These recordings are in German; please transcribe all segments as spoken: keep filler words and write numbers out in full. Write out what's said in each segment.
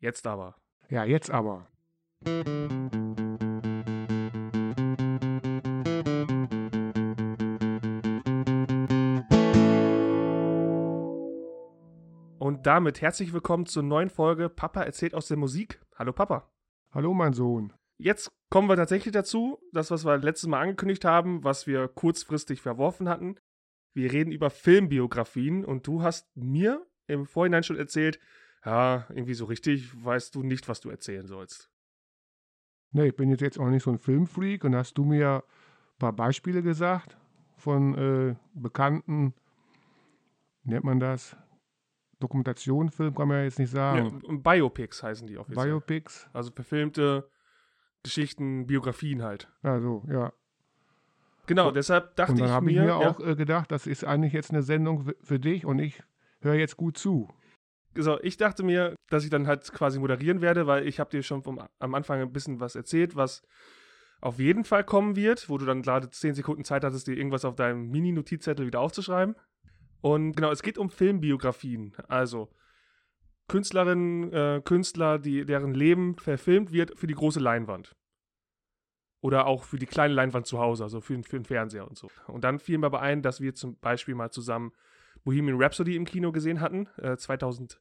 Jetzt aber. Ja, jetzt aber. Und damit herzlich willkommen zur neuen Folge Papa erzählt aus der Musik. Hallo Papa. Hallo mein Sohn. Jetzt kommen wir tatsächlich dazu, das, was wir letztes Mal angekündigt haben, was wir kurzfristig verworfen hatten. Wir reden über Filmbiografien und du hast mir im Vorhinein schon erzählt, ja, irgendwie so richtig weißt du nicht, was du erzählen sollst. Ne, ich bin jetzt, jetzt auch nicht so ein Filmfreak und hast du mir ein paar Beispiele gesagt von äh, bekannten, wie nennt man das? Dokumentationenfilm kann man ja jetzt nicht sagen. Ja, Biopics heißen die offiziell. Biopics. Also verfilmte Geschichten, Biografien halt. Ja, so, ja. Genau, deshalb dachte Und dann ich habe ich mir, mir ja, auch äh, gedacht, das ist eigentlich jetzt eine Sendung für, für dich und ich höre jetzt gut zu. so, ich dachte mir, dass ich dann halt quasi moderieren werde, weil ich habe dir schon vom, am Anfang ein bisschen was erzählt, was auf jeden Fall kommen wird, wo du dann gerade zehn Sekunden Zeit hattest, dir irgendwas auf deinem Mini-Notizzettel wieder aufzuschreiben. Und genau, es geht um Filmbiografien, also Künstlerinnen, äh, Künstler, die, deren Leben verfilmt wird für die große Leinwand. Oder auch für die kleine Leinwand zu Hause, also für, für den Fernseher und so. Und dann fiel mir aber ein, dass wir zum Beispiel mal zusammen Bohemian Rhapsody im Kino gesehen hatten. Äh, zweitausendachtzehn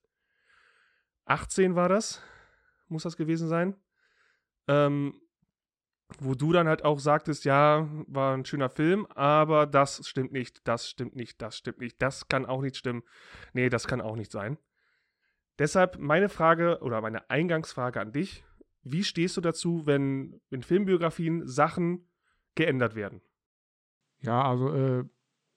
war das, muss das gewesen sein. Ähm, wo du dann halt auch sagtest, ja, war ein schöner Film, aber das stimmt nicht, das stimmt nicht, das stimmt nicht, das kann auch nicht stimmen. Nee, das kann auch nicht sein. Deshalb meine Frage oder meine Eingangsfrage an dich: Wie stehst du dazu, wenn in Filmbiografien Sachen geändert werden? Ja, also äh,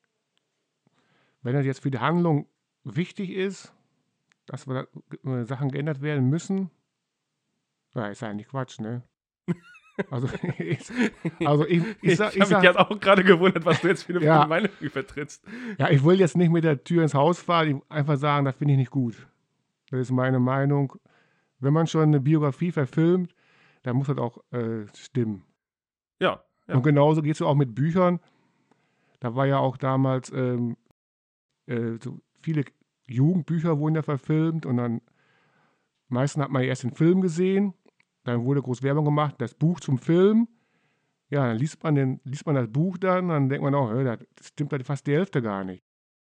wenn das jetzt für die Handlung wichtig ist, dass wir da, äh, Sachen geändert werden müssen, ja, ist eigentlich Quatsch, ne? Also, ich, also ich, ich, Ich, sag, ich ich habe mich sag, jetzt auch gerade gewundert, was du jetzt für eine Ja. Meinung vertrittst. ja, ich will jetzt nicht mit der Tür ins Haus fahren, ich einfach sagen, das finde ich nicht gut. Das ist meine Meinung. Wenn man schon eine Biografie verfilmt, dann muss das auch äh, stimmen. Ja, ja. Und genauso geht es auch mit Büchern. Da war ja auch damals ähm, äh, so viele Jugendbücher wurden ja verfilmt und dann meistens hat man erst den Film gesehen, dann wurde groß Werbung gemacht, das Buch zum Film. Ja, dann liest man, den, liest man das Buch dann, dann denkt man auch, hör, das stimmt halt fast die Hälfte gar nicht.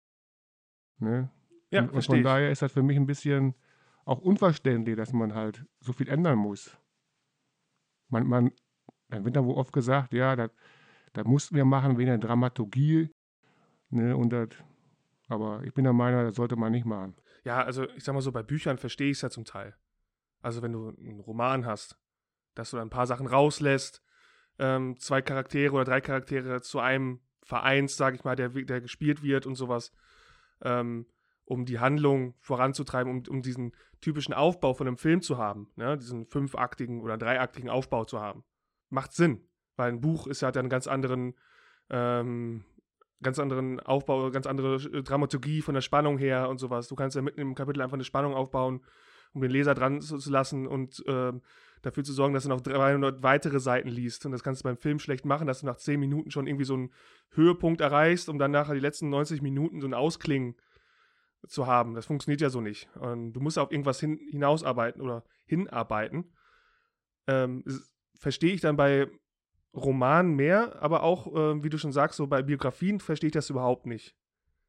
Ne? Ja, und, und verstehe von ich. daher ist das für mich ein bisschen auch unverständlich, dass man halt so viel ändern muss. Man, man, dann wird da wohl oft gesagt, ja, das, das mussten wir machen wegen der Dramaturgie. Ne, und das, aber ich bin der Meinung, das sollte man nicht machen. Ja, also ich sag mal so, bei Büchern verstehe ich es ja zum Teil. Also wenn du einen Roman hast, dass du dann ein paar Sachen rauslässt, ähm, zwei Charaktere oder drei Charaktere zu einem vereinst, sag ich mal, der, der gespielt wird und sowas, ähm, um die Handlung voranzutreiben, um, um diesen typischen Aufbau von einem Film zu haben, ne? Diesen fünfaktigen oder dreiaktigen Aufbau zu haben. Macht Sinn, weil ein Buch ist ja dann einen ganz anderen, ähm, ganz anderen Aufbau, ganz andere Dramaturgie von der Spannung her und sowas. Du kannst ja mitten im Kapitel einfach eine Spannung aufbauen, um den Leser dran zu, zu lassen und ähm, dafür zu sorgen, dass er noch dreihundert weitere Seiten liest. Und das kannst du beim Film schlecht machen, dass du nach zehn Minuten schon irgendwie so einen Höhepunkt erreichst, um dann nachher die letzten neunzig Minuten so ein Ausklingen zu haben. Das funktioniert ja so nicht. Und du musst auf irgendwas hin, hinausarbeiten oder hinarbeiten. Ähm, verstehe ich dann bei Romanen mehr, aber auch, äh, wie du schon sagst, so bei Biografien verstehe ich das überhaupt nicht.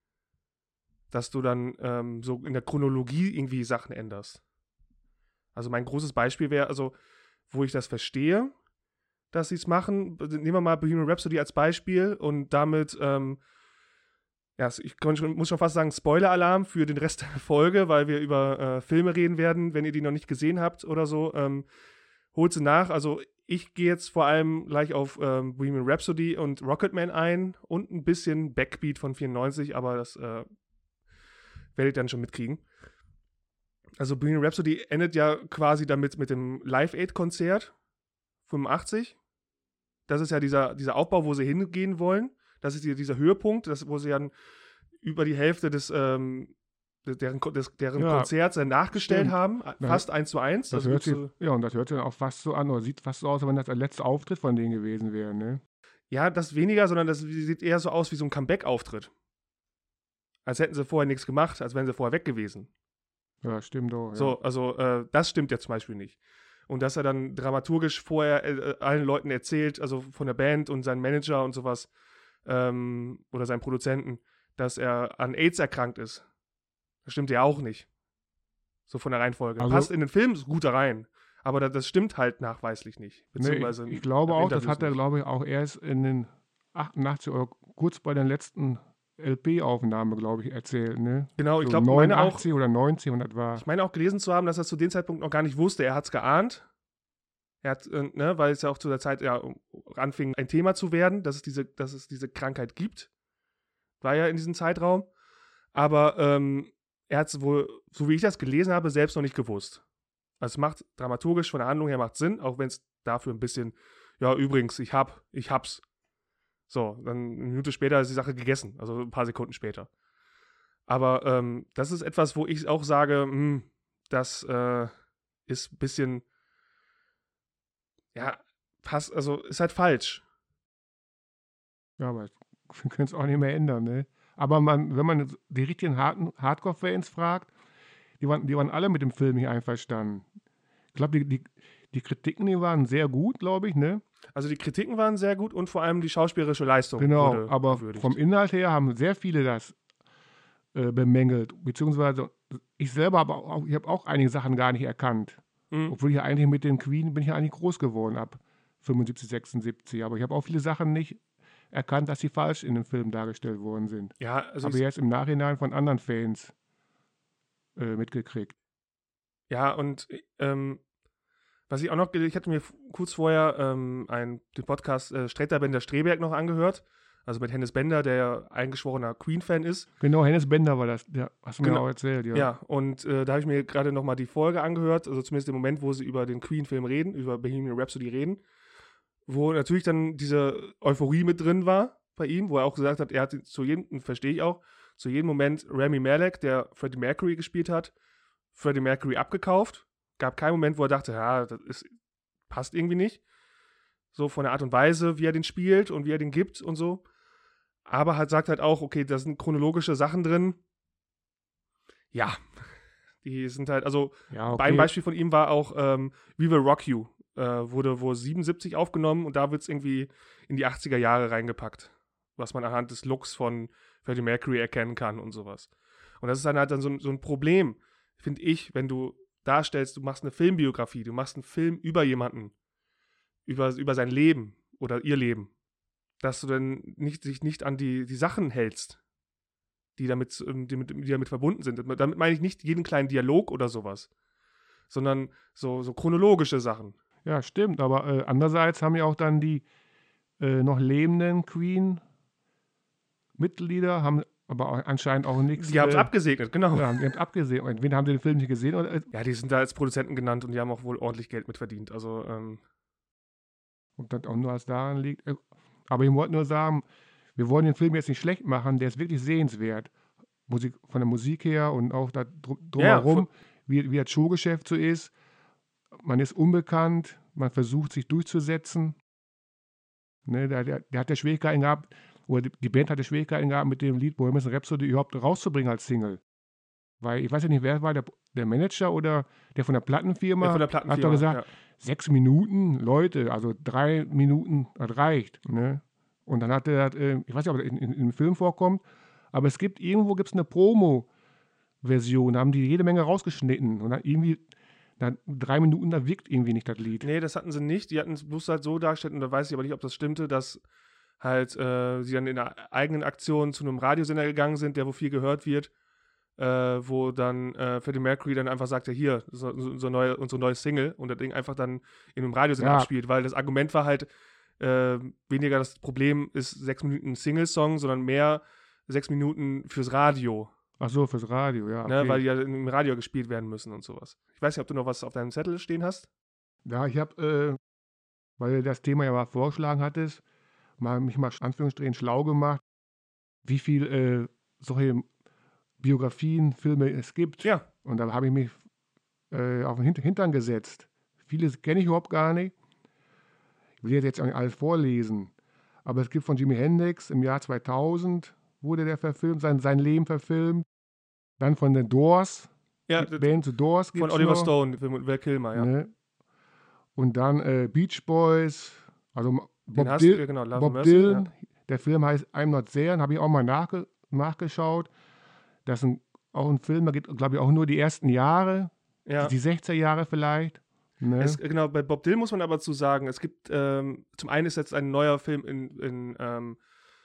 Dass du dann ähm, so in der Chronologie irgendwie Sachen änderst. Also mein großes Beispiel wäre, also, wo ich das verstehe, dass sie es machen, nehmen wir mal Bohemian Rhapsody als Beispiel und damit, ähm, ja, ich schon, muss schon fast sagen, Spoiler-Alarm für den Rest der Folge, weil wir über äh, Filme reden werden, wenn ihr die noch nicht gesehen habt oder so, ähm, holt sie nach. Also ich gehe jetzt vor allem gleich auf ähm, Bohemian Rhapsody und Rocketman ein und ein bisschen Backbeat von vierundneunzig, aber das äh, werdet ihr dann schon mitkriegen. Also Bohemian Rhapsody endet ja quasi damit mit dem Live-Aid-Konzert fünfundachtzig. Das ist ja dieser, dieser Aufbau, wo sie hingehen wollen. Das ist dieser Höhepunkt, das, wo sie dann über die Hälfte des, ähm, deren, des, deren Ja, Konzerts dann nachgestellt stimmt. haben. Fast eins zu eins. Das Also hört sich, so, ja, und das hört sich dann auch fast so an, oder sieht fast so aus, als wenn das der letzte Auftritt von denen gewesen wäre, ne? ja, das weniger, sondern das sieht eher so aus wie so ein Comeback-Auftritt. Als hätten sie vorher nichts gemacht, als wären sie vorher weg gewesen. Ja, stimmt auch. Ja. So, also äh, das stimmt ja zum Beispiel nicht. Und dass er dann dramaturgisch vorher äh, allen Leuten erzählt, also von der Band und seinem Manager und sowas, ähm, oder seinem Produzenten, dass er an AIDS erkrankt ist. Das stimmt ja auch nicht. So von der Reihenfolge. Also- Passt in den Film gut da rein. Aber da, das stimmt halt nachweislich nicht. Nee, Beziehungsweise ich, ich glaube in auch, das Interviews hat er, nicht. glaube ich, auch erst in den achtundachtzig oder kurz bei der letzten L P-Aufnahme, glaube ich, erzählt. Ne? Genau, ich So glaube, meine auch, neunundachtzig oder neunzig und das war. ich meine auch gelesen zu haben, dass er zu dem Zeitpunkt noch gar nicht wusste. Er hat es geahnt. Er hat, äh, ne, weil es ja auch zu der Zeit ja anfing, ein Thema zu werden, dass es diese, dass es diese Krankheit gibt. War ja in diesem Zeitraum. Aber ähm, er hat es wohl, so wie ich das gelesen habe, selbst noch nicht gewusst. Also es macht dramaturgisch von der Handlung her macht Sinn, auch wenn es dafür ein bisschen, ja, übrigens, ich hab, ich hab's. So, dann eine Minute später ist die Sache gegessen, also ein paar Sekunden später. Aber ähm, das ist etwas, wo ich auch sage, hm, das äh, ist ein bisschen, ja, passt, also ist halt falsch. Ja, aber wir können es auch nicht mehr ändern. Ne? Aber man, wenn man die richtigen Hard Hardcore-Fans fragt, die waren, die waren alle mit dem Film nicht einverstanden. Ich glaube, die, die, die Kritiken, die waren sehr gut, glaube ich, ne? Also die Kritiken waren sehr gut und vor allem die schauspielerische Leistung Genau, wurde aber gewürdigt. vom Inhalt her haben sehr viele das äh, bemängelt. Beziehungsweise ich selber habe auch, ich habe auch einige Sachen gar nicht erkannt. Mhm. Obwohl ich ja eigentlich mit den Queen bin ich ja eigentlich groß geworden ab fünfundsiebzig, sechsundsiebzig. Aber ich habe auch viele Sachen nicht erkannt, dass sie falsch in dem Film dargestellt worden sind. Ja, also Aber ich, erst im Nachhinein von anderen Fans äh, mitgekriegt. ja, und ähm, was ich auch noch, ich hatte mir f- kurz vorher ähm, ein, den Podcast äh, Streter Bender Streberg noch angehört, also mit Hennes Bender, der ja eingeschworener Queen-Fan ist. Genau, Hennes Bender war das, der hast du mir Genau. auch erzählt, ja. Ja, und äh, da habe ich mir gerade nochmal die Folge angehört, also zumindest den Moment, wo sie über den Queen-Film reden, über Bohemian Rhapsody reden, wo natürlich dann diese Euphorie mit drin war bei ihm, wo er auch gesagt hat, er hat zu jedem, verstehe ich auch, zu jedem Moment Rami Malek, der Freddie Mercury gespielt hat, Freddie Mercury abgekauft. Gab keinen Moment, wo er dachte, ja, das ist, passt irgendwie nicht. So von der Art und Weise, wie er den spielt und wie er den gibt und so. Aber halt sagt halt auch, okay, da sind chronologische Sachen drin. Ja, die sind halt, also Ja, okay. ein Beispiel von ihm war auch ähm, We Will Rock You. Äh, wurde wohl siebenundsiebzig aufgenommen und da wird es irgendwie in die achtziger Jahre reingepackt. Was man anhand des Looks von Freddie Mercury erkennen kann und sowas. Und das ist dann halt dann so, ein- so ein Problem, finde ich, wenn du darstellst, du machst eine Filmbiografie, du machst einen Film über jemanden, über, über sein Leben oder ihr Leben, dass du dann nicht, dich nicht an die, die Sachen hältst, die damit, ähm, die, mit, die damit verbunden sind. Damit meine ich nicht jeden kleinen Dialog oder sowas, sondern so, so chronologische Sachen. Ja, stimmt, aber äh, andererseits haben ja auch dann die äh, noch lebenden Queen-Mitglieder, haben aber auch anscheinend auch nichts. Die haben es äh, abgesegnet, genau. Ja, die haben es abgesehen. Und wen haben sie den Film nicht gesehen? Oder, äh, Ja, die sind da als Produzenten genannt und die haben auch wohl ordentlich Geld mit verdient. Also, ähm, und das auch nur als daran liegt. Äh, Aber ich wollte nur sagen, wir wollen den Film jetzt nicht schlecht machen, der ist wirklich sehenswert. Musik, von der Musik her und auch da drum, Ja, drumherum, voll- wie, wie das Showgeschäft so ist. Man ist unbekannt, man versucht sich durchzusetzen. Ne, der, der, der hat ja Schwierigkeiten gehabt, oder die, die Band hatte Schwierigkeiten gehabt, mit dem Lied Bohemian Rhapsody überhaupt rauszubringen als Single. Weil ich weiß ja nicht, wer war der, der Manager oder der von der Plattenfirma. ja, von der Hat Plattenfirma. doch gesagt, ja. sechs Minuten, Leute, also drei Minuten, das reicht. Ne? Und dann hat er, äh, ich weiß nicht, ob das in, in, im Film vorkommt, aber es gibt irgendwo gibt's eine Promo-Version, da haben die jede Menge rausgeschnitten. Und dann irgendwie, dann drei Minuten, da wirkt irgendwie nicht das Lied. Nee, das hatten sie nicht. Die hatten es bloß halt so dargestellt, und da weiß ich aber nicht, ob das stimmte, dass halt äh, sie dann in einer eigenen Aktion zu einem Radiosender gegangen sind, der wo viel gehört wird, äh, wo dann äh, Freddie Mercury dann einfach sagte, hier, so, so, so neue, unsere neue Single, und das Ding einfach dann in einem Radiosender Ja. abspielt, weil das Argument war halt äh, weniger das Problem ist sechs Minuten Single-Song, sondern mehr sechs Minuten fürs Radio, Ach so, fürs Radio, ja. ne, Okay. weil die ja im Radio gespielt werden müssen und sowas. Ich weiß nicht, ob du noch was auf deinem Zettel stehen hast? Ja, ich habe, äh, weil du das Thema ja mal vorgeschlagen hattest, mal, mich mal Anführungsstrichen schlau gemacht, wie viel äh, solche Biografien, Filme es gibt. Ja. Und da habe ich mich äh, auf den Hint- Hintern gesetzt. Vieles kenne ich überhaupt gar nicht. Ich will jetzt auch nicht alles vorlesen. Aber es gibt von Jimi Hendrix im Jahr zweitausend wurde der verfilmt, sein, sein Leben verfilmt. Dann von den Doors, Ja, die Band The Doors von gibt's Oliver noch, Stone, Film Val Kilmer, ja. ne? Und dann äh, Beach Boys, also Den Bob, hast Dil du, genau, Love and Bob Mercy, Dylan, ja. der Film heißt I'm Not There, habe ich auch mal nachge nachgeschaut. Das ist ein, auch ein Film, da geht, glaube ich, auch nur die ersten Jahre, Ja. die, die sechziger Jahre vielleicht. Ne? Es, genau, bei Bob Dylan muss man aber zu sagen, es gibt, ähm, zum einen ist jetzt ein neuer Film in, in, ähm,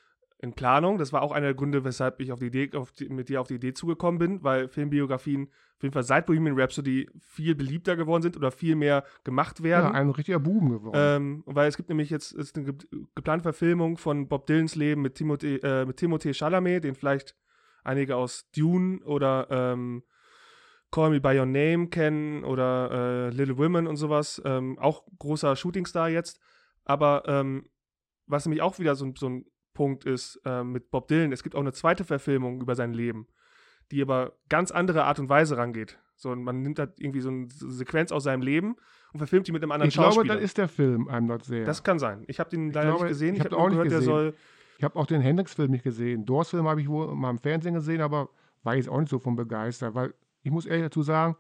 in Planung. Das war auch einer der Gründe, weshalb ich auf die Idee, auf die, mit dir auf die Idee zugekommen bin, weil Filmbiografien auf jeden Fall seit Bohemian Rhapsody viel beliebter geworden sind oder viel mehr gemacht werden. Ja, ein richtiger Boom geworden. Ähm, weil es gibt nämlich jetzt ist eine ge geplante Verfilmung von Bob Dylans Leben mit Timothée, äh, mit Timothée Chalamet, den vielleicht einige aus Dune oder ähm, Call Me By Your Name kennen oder äh, Little Women und sowas. Ähm, auch großer Shootingstar jetzt. Aber ähm, was nämlich auch wieder so, so ein Punkt ist äh, mit Bob Dylan, es gibt auch eine zweite Verfilmung über sein Leben, die aber ganz andere Art und Weise rangeht. So, und man nimmt halt irgendwie so eine Sequenz aus seinem Leben und verfilmt die mit einem anderen ich glaube, Schauspieler. das ist der Film I'm Not There. Das kann sein. Ich habe den Ich leider glaube, nicht gesehen. ich Ich hab habe den auch nur nicht gehört, der gesehen. soll. Ich habe auch den Hendrix-Film nicht gesehen. Doors-Film habe ich wohl mal im Fernsehen gesehen, aber war jetzt auch nicht so von begeistert, weil ich muss ehrlich dazu sagen,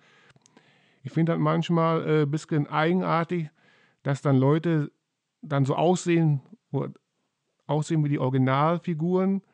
ich finde das manchmal ein äh, bisschen eigenartig, dass dann Leute dann so aussehen, oder aussehen wie die Originalfiguren,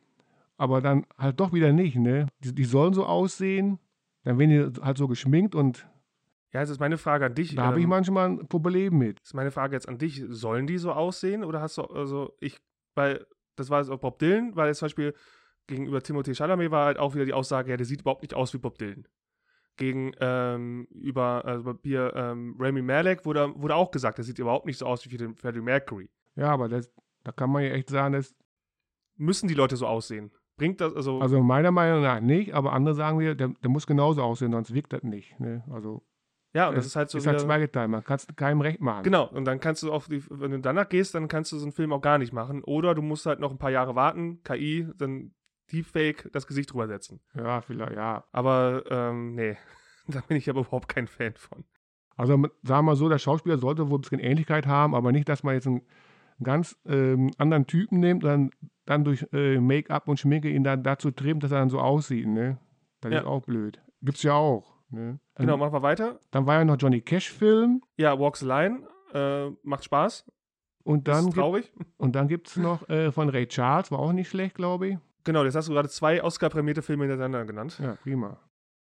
aber dann halt doch wieder nicht, ne? Die, die sollen so aussehen, dann werden die halt so geschminkt und Ja, es ist meine Frage an dich. da habe ich ähm, manchmal ein Problem mit. ist meine Frage jetzt an dich. Sollen die so aussehen? Oder hast du, also ich, weil, das war jetzt auch Bob Dylan, weil jetzt zum Beispiel gegenüber Timothée Chalamet war halt auch wieder die Aussage, ja, der sieht überhaupt nicht aus wie Bob Dylan. Gegen, ähm, über, also hier, ähm, Rami Malek wurde, wurde auch gesagt, der sieht überhaupt nicht so aus wie Freddie Mercury. Ja, aber das, da kann man ja echt sagen, dass Müssen die Leute so aussehen? Bringt das, also, also meiner Meinung nach nicht, aber andere sagen wir, der, der muss genauso aussehen, sonst wirkt das nicht. Ne? Also ja, und das es ist halt so ist halt wieder, zweigeteilt, man kann es keinem recht machen. genau, und dann kannst du auch, die, wenn du danach gehst, dann kannst du so einen Film auch gar nicht machen. Oder du musst halt noch ein paar Jahre warten, K I, dann Deepfake, das Gesicht drüber setzen. Ja, vielleicht, ja. Aber, ähm, nee, da bin ich aber überhaupt kein Fan von. Also m- sagen wir mal so, der Schauspieler sollte wohl ein bisschen Ähnlichkeit haben, aber nicht, dass man jetzt einen ganz ähm, anderen Typen nimmt und dann, dann durch äh, Make-up und Schminke ihn dann dazu trimmt, dass er dann so aussieht, ne? Das Ja. ist auch blöd. Gibt's ja auch, ne? Dann, Genau, machen wir weiter. dann war ja noch Johnny Cash-Film Ja, Walks the Line, äh, macht Spaß, und dann, ist gibt, traurig. und dann gibt es noch äh, von Ray Charles, war auch nicht schlecht, glaube ich. Genau, jetzt hast du gerade zwei Oscar-prämierte Filme hintereinander genannt. Ja, prima.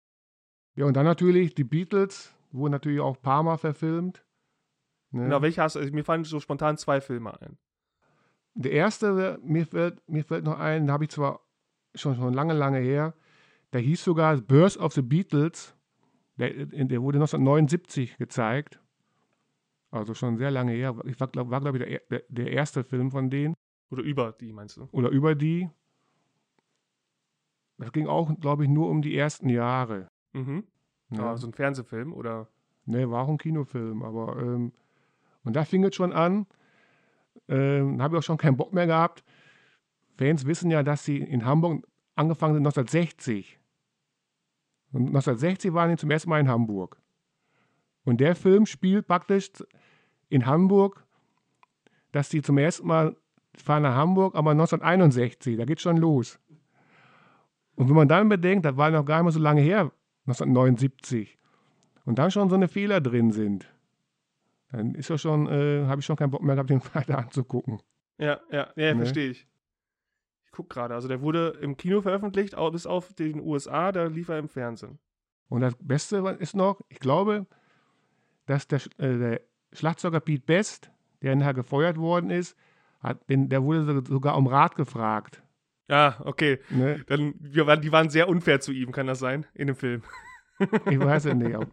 Ja, und dann natürlich die Beatles, wurden natürlich auch ein paar Mal verfilmt. Ne? Genau, welche hast du? Also, mir fallen so spontan zwei Filme ein. Der erste, mir fällt, mir fällt noch ein, den habe ich zwar schon, schon lange, lange her, der hieß sogar Birth of the Beatles. Der, der wurde neunzehnhundertneunundsiebzig gezeigt. Also schon sehr lange her. Ich war, glaube war, glaub ich, der, der, der erste Film von denen. Oder über die, meinst du? Oder über die. Das ging auch, glaube ich, nur um die ersten Jahre. Mhm. Ne? Ah, so ein Fernsehfilm oder? Ne, war auch ein Kinofilm. Aber, ähm, und da fing es schon an. Ähm, habe ich auch schon keinen Bock mehr gehabt. Fans wissen ja, dass sie in Hamburg angefangen sind neunzehnhundertsechzig. Und neunzehnhundertsechzig waren die zum ersten Mal in Hamburg. Und der Film spielt praktisch in Hamburg, dass die zum ersten Mal fahren nach Hamburg, aber neunzehnhunderteinundsechzig, da geht schon los. Und wenn man dann bedenkt, das war noch gar nicht mal so lange her, neunzehnhundertneunundsiebzig, und dann schon so eine Fehler drin sind, dann ist ja schon, äh, habe ich schon keinen Bock mehr gehabt, den weiter anzugucken. Ja, ja, ja, Ne? verstehe ich. Ich gucke gerade, also der wurde im Kino veröffentlicht, au- bis auf den U S A, da lief er im Fernsehen. Und das Beste ist noch, ich glaube, dass der, Sch- äh, der Schlagzeuger Pete Best, der nachher gefeuert worden ist, hat, den, der wurde so- sogar um Rat gefragt. Ja, okay. Ne? Dann, wir waren, die waren sehr unfair zu ihm, kann das sein, in dem Film. Ich weiß es nicht. Aber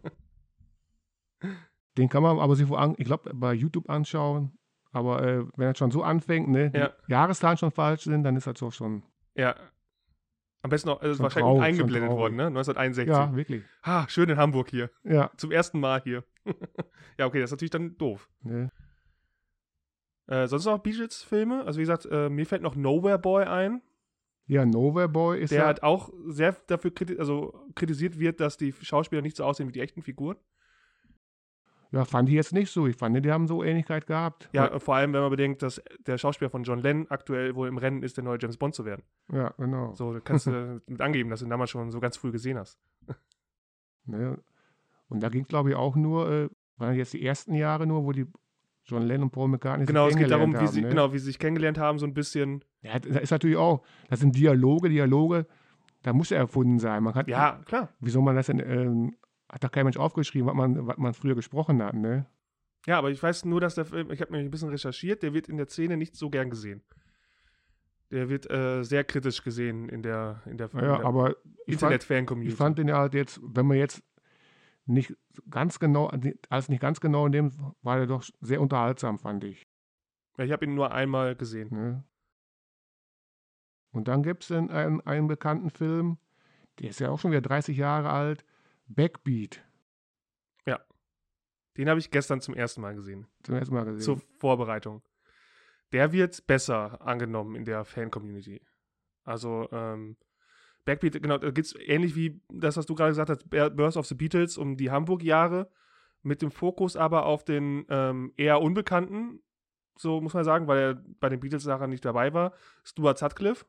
den kann man aber sich wo an, ich glaube, bei YouTube anschauen. Aber äh, wenn er schon so anfängt, ne, Ja. die Jahreszahlen schon falsch sind, dann ist das doch schon. Ja. Am besten noch, also Schon wahrscheinlich traurig, eingeblendet schon worden, ne? neunzehnhunderteinundsechzig. Ja, wirklich. Ha, schön in Hamburg hier. Ja. Zum ersten Mal hier. Ja, okay, das ist natürlich dann doof. Ne. Äh, sonst noch Beatles-Filme? Also wie gesagt, äh, mir fällt noch Nowhere Boy ein, Ja, Nowhere Boy ist der ja. halt auch sehr dafür kriti also kritisiert wird, dass die Schauspieler nicht so aussehen wie die echten Figuren. Ja, fand ich jetzt nicht so. Ich fand, die haben so Ähnlichkeit gehabt. Ja, vor allem, wenn man bedenkt, dass der Schauspieler von John Lennon aktuell wohl im Rennen ist, der neue James Bond zu werden. Ja, genau. So, da kannst du mit angeben, dass du ihn damals schon so ganz früh gesehen hast. Ne? Und da ging es, glaube ich, auch nur, äh, waren jetzt die ersten Jahre nur, wo die John Lennon und Paul McCartney Genau, sich es geht darum, kennengelernt wie haben. sie, Ne? genau, wie sie sich kennengelernt haben, so ein bisschen. Ja, da ist natürlich auch, das sind Dialoge, Dialoge, da muss er erfunden sein. Man kann, Ja, klar. wie soll man das denn, ähm, hat da kein Mensch aufgeschrieben, was man, was man früher gesprochen hat, ne? Ja, aber ich weiß nur, dass der Film, ich habe mir ein bisschen recherchiert, der wird in der Szene nicht so gern gesehen. Der wird äh, sehr kritisch gesehen in der, in der, in Ja, der aber ich fand, Internet-Fan-Community. ich fand den ja halt jetzt, wenn man jetzt nicht ganz genau, alles nicht ganz genau nimmt, war der doch sehr unterhaltsam, fand ich. Ja, ich habe ihn nur einmal gesehen. Ne? Und dann gibt es einen, einen bekannten Film, der ist ja auch schon wieder dreißig Jahre alt, Backbeat. Ja. Den habe ich gestern zum ersten Mal gesehen. Zum ersten Mal gesehen. Zur Vorbereitung. Der wird besser angenommen in der Fan-Community. Also, ähm, Backbeat, genau, da geht es ähnlich wie das, was du gerade gesagt hast, Birth of the Beatles um die Hamburg-Jahre, mit dem Fokus aber auf den ähm, eher Unbekannten, so muss man sagen, weil er bei den Beatles nachher nicht dabei war, Stuart Sutcliffe.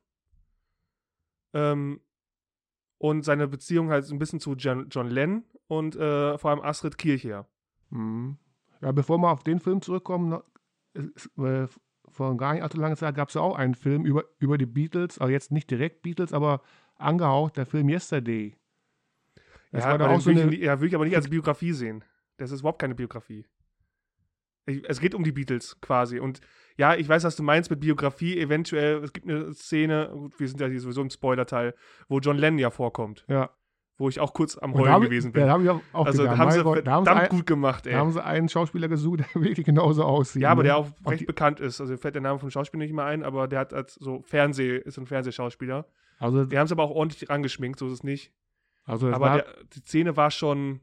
Ähm, und seine Beziehung halt so ein bisschen zu John, John Lennon und äh, vor allem Astrid Kirchherr. Mhm. Ja, bevor wir auf den Film zurückkommen, noch, es, äh, vor gar nicht allzu langer Zeit gab es ja auch einen Film über, über die Beatles, aber jetzt nicht direkt Beatles, aber angehaucht, der Film Yesterday. Das Ja, war da aber auch den so will, ich, eine, nicht- ja, will ich aber nicht als Biografie sehen. Das ist überhaupt keine Biografie. Ich, es geht um die Beatles quasi. Und ja, ich weiß, was du meinst mit Biografie. Eventuell, es gibt eine Szene, gut, wir sind ja hier sowieso im Spoiler-Teil, wo John Lennon ja vorkommt. ja. Wo ich auch kurz am Und da Heulen hab, gewesen ja, bin. da habe ich auch, auch Also, gedacht, da haben mein sie Gott, da haben verdammt sie, ein, gut gemacht, ey. da haben sie einen Schauspieler gesucht, der wirklich genauso aussieht. Ja, aber ne? der auch Auch recht die, bekannt ist. Also, mir fällt der Name vom Schauspieler nicht mehr ein, aber der hat als so Fernseh, ist ein Fernsehschauspieler. also, Die haben es aber auch ordentlich rangeschminkt, so ist es nicht. also das Aber war, der, die Szene war schon.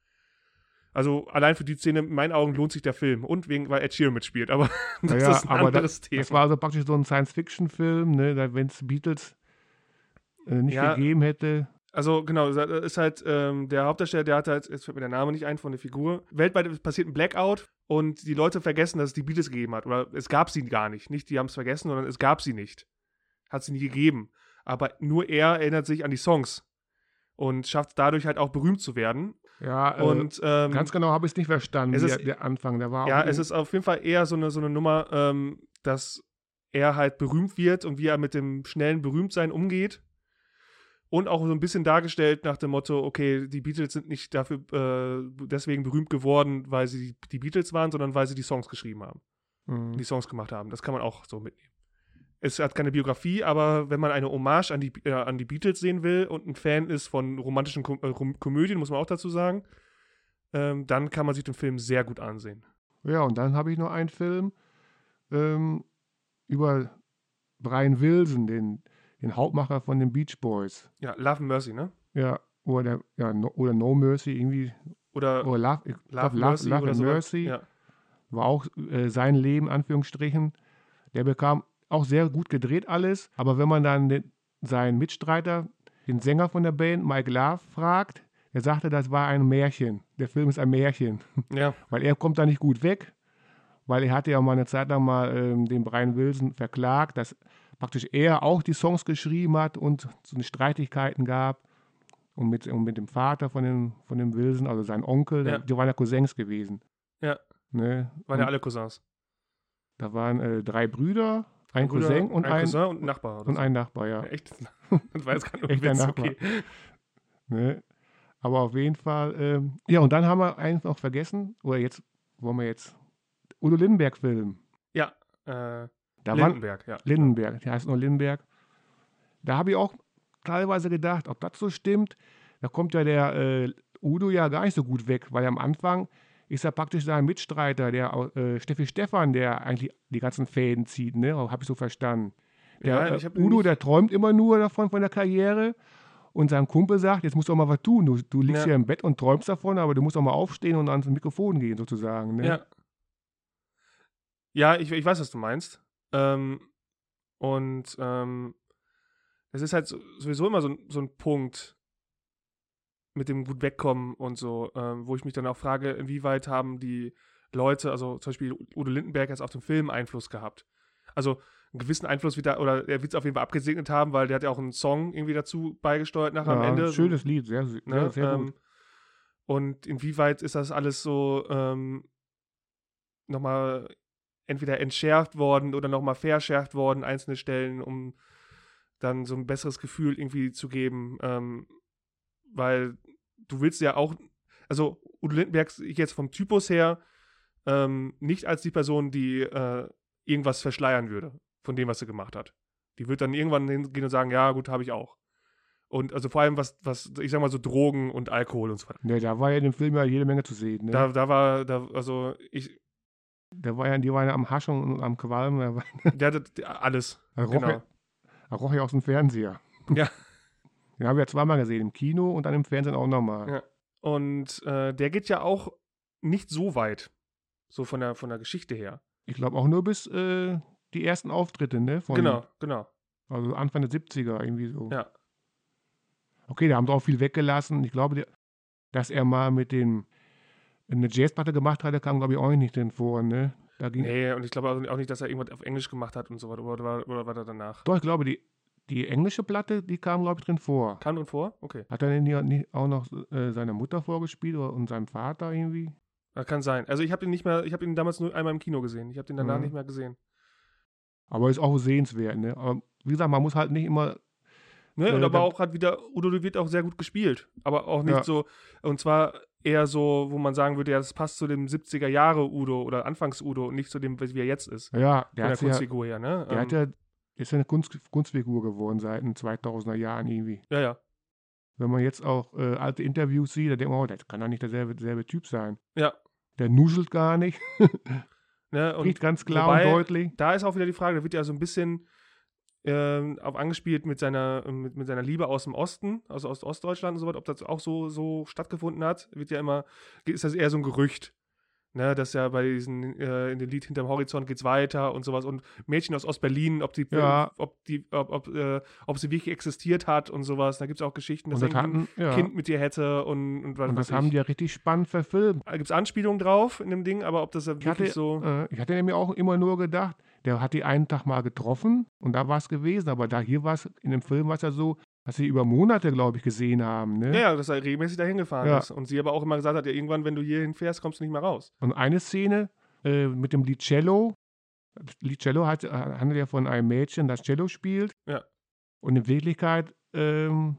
Also, allein für die Szene, in meinen Augen, lohnt sich der Film. Und wegen, weil Ed Sheeran mitspielt. Aber das ja, ist ein aber anderes das, Thema. das war also praktisch so ein Science-Fiction-Film, ne? Wenn es Beatles äh, nicht Ja. gegeben hätte. Also, genau, das ist halt ähm, der Hauptdarsteller, der hat halt, jetzt fällt mir der Name nicht ein von der Figur. Weltweit passiert ein Blackout und die Leute vergessen, dass es die Beatles gegeben hat. Oder es gab sie gar nicht. Nicht, die haben es vergessen, sondern es gab sie nicht. Hat sie nie gegeben. Aber nur er erinnert sich an die Songs. Und schafft dadurch halt auch berühmt zu werden. Ja, äh, Und ähm, ganz genau habe ich es nicht verstanden, es der, ist- der Anfang. Der war ja, auch es ist auf jeden Fall eher so eine, so eine Nummer, ähm, dass er halt berühmt wird und wie er mit dem schnellen Berühmtsein umgeht. Und auch so ein bisschen dargestellt nach dem Motto, okay, die Beatles sind nicht dafür äh, deswegen berühmt geworden, weil sie die Beatles waren, sondern weil sie die Songs geschrieben haben, Mhm. die Songs gemacht haben. Das kann man auch so mitnehmen. Es hat keine Biografie, aber wenn man eine Hommage an die, äh, an die Beatles sehen will und ein Fan ist von romantischen Kom äh, Rom- Komödien, muss man auch dazu sagen, ähm, dann kann man sich den Film sehr gut ansehen. Ja, und dann habe ich noch einen Film ähm, über Brian Wilson, den, den Hauptmacher von den Beach Boys. Ja, Love and Mercy, ne? Ja, oder, der, ja, no, oder No Mercy, irgendwie. Oder Oder Love, ich glaub, Love, Love, Mercy Love oder and so. Mercy. Ja. War auch äh, sein Leben, Anführungsstrichen. Der bekam auch sehr gut gedreht alles. Aber wenn man dann den, seinen Mitstreiter, den Sänger von der Band, Mike Love, fragt, der sagte, das war ein Märchen. Der Film ist ein Märchen. ja, Weil er kommt da nicht gut weg. Weil er hatte ja mal eine Zeit lang mal ähm, den Brian Wilson verklagt, dass praktisch er auch die Songs geschrieben hat und so eine Streitigkeiten gab. Und mit, und mit dem Vater von dem, von dem Wilson, also sein Onkel, Ja. die waren ja Cousins gewesen. Ja. Ne? waren ja Und alle Cousins. da waren äh, drei Brüder, ein Bruder, Cousin und ein ein, Cousin und ein Nachbar. Oder und so. ein Nachbar, ja. Ja, echt? Das war jetzt gerade nur ein Echter Witz, Nachbar. okay. Ne? Aber auf jeden Fall, ähm, ja, und dann haben wir eins noch vergessen, oder jetzt wollen wir jetzt, Udo Lindenberg-Film. Ja, äh, Da waren Lindenberg, ja. Lindenberg, der heißt nur Lindenberg. Da habe ich auch teilweise gedacht, ob das so stimmt. Da kommt ja der äh, Udo ja gar nicht so gut weg, weil am Anfang ist er praktisch sein Mitstreiter, der äh, Steffi Stephan, der eigentlich die ganzen Fäden zieht, ne? Habe ich so verstanden. Der Ja, äh, ich hab Udo, nicht- der träumt immer nur davon, von der Karriere. Und sein Kumpel sagt, jetzt musst du auch mal was tun. Du, du liegst Ja. hier im Bett und träumst davon, aber du musst auch mal aufstehen und ans Mikrofon gehen, sozusagen. Ne? Ja. Ja, ich, ich weiß, was du meinst. Ähm, und ähm, es ist halt so, sowieso immer so, ein- so ein Punkt mit dem gut wegkommen und so, ähm, wo ich mich dann auch frage, inwieweit haben die Leute, also zum Beispiel Udo Lindenberg jetzt auf den Film Einfluss gehabt. Also einen gewissen Einfluss wieder, oder er wird es auf jeden Fall abgesegnet haben, weil der hat ja auch einen Song irgendwie dazu beigesteuert nachher am Ja, Ende. schönes Lied, sehr, sehr, Ne? sehr ähm, gut. Und inwieweit ist das alles so ähm, nochmal entweder entschärft worden oder nochmal verschärft worden, einzelne Stellen, um dann so ein besseres Gefühl irgendwie zu geben. Ähm, weil du willst ja auch, also Udo Lindenberg sehe ich jetzt vom Typus her ähm, nicht als die Person, die äh, irgendwas verschleiern würde von dem, was sie gemacht hat. Die wird dann irgendwann hingehen und sagen, ja gut, habe ich auch. Und also vor allem was, was, ich sag mal so Drogen und Alkohol und so weiter. Ne, da war ja in dem Film ja jede Menge zu sehen. Ne? Da, da war, da, also ich, Da war ja, die waren ja am Haschen und am Qualmen. Da war, der hatte alles. da roch, Genau. ja, da roch ja aus dem Fernseher. Ja. Den haben wir ja zweimal gesehen, im Kino und dann im Fernsehen auch nochmal. Ja. Und äh, der geht ja auch nicht so weit, so von der, von der Geschichte her. Ich glaube auch nur bis äh, die ersten Auftritte, ne? Von, Genau, genau. Also Anfang der siebziger, irgendwie so. Ja. Okay, da haben sie auch viel weggelassen. Ich glaube, der, dass er mal mit dem eine Jazzplatte gemacht hat, der kam, glaube ich, auch nicht drin vor, ne? Da ging, Nee, und ich glaube auch nicht, dass er irgendwas auf Englisch gemacht hat und so weiter. Oder, oder, oder war er danach? Doch, ich glaube, die, die englische Platte, die kam, glaube ich, drin vor. Kann und vor? Okay. Hat er denn nicht, nicht auch noch äh, seiner Mutter vorgespielt oder, und seinem Vater irgendwie? Das kann sein. Also ich habe ihn nicht mehr, ich habe ihn damals nur einmal im Kino gesehen. Ich habe den danach Mhm. nicht mehr gesehen. Aber ist auch sehenswert, ne? Aber wie gesagt, man muss halt nicht immer. Ne? Äh, und aber da- auch hat wieder, Udo wird auch sehr gut gespielt. Aber auch nicht Ja. so, und zwar eher so, wo man sagen würde, ja, das passt zu dem siebziger Jahre Udo oder Anfangs-Udo und nicht zu dem, wie er jetzt ist. Ja, Von der, der hat ja, Kunstfigur her, ne? der hat Ähm, ja, ist ja eine Kunst, Kunstfigur geworden seit den zweitausender Jahren irgendwie. ja, ja. Wenn man jetzt auch äh, alte Interviews sieht, da denkt man, oh, das kann doch nicht derselbe, derselbe Typ sein. Ja. Der nuschelt gar nicht, Ne? Und spricht ganz klar wobei, und deutlich. da ist auch wieder die Frage, da wird ja so ein bisschen ähm, auf angespielt mit seiner, mit, mit seiner Liebe aus dem Osten, also aus Ostdeutschland und so weiter, ob das auch so, so stattgefunden hat, wird ja immer, ist das eher so ein Gerücht. Ne, dass ja bei diesen, äh, in dem Lied Hinterm Horizont geht's weiter und sowas und Mädchen aus Ostberlin, ob die, Ja. ob die, ob, ob, äh, ob sie wirklich existiert hat und sowas. Da gibt es auch Geschichten, dass Und das irgendwie hatten, ja. ein Kind mit ihr hätte und, und was Und weiß das haben ich. die ja richtig spannend verfilmt. Da gibt es Anspielungen drauf in dem Ding, aber ob das ja Ich wirklich hatte, so. äh, ich hatte nämlich auch immer nur gedacht, der hat die einen Tag mal getroffen und da war es gewesen. Aber da hier war es, in dem Film war es ja so, dass sie über Monate, glaube ich, gesehen haben. Ne? Ja, ja, dass er regelmäßig dahin gefahren Ja. ist. Und sie aber auch immer gesagt hat, ja, irgendwann, wenn du hier hinfährst, kommst du nicht mehr raus. Und eine Szene äh, mit dem Lied Cello. Das Lied Cello hat, handelt ja von einem Mädchen, das Cello spielt. Ja. Und in Wirklichkeit ähm,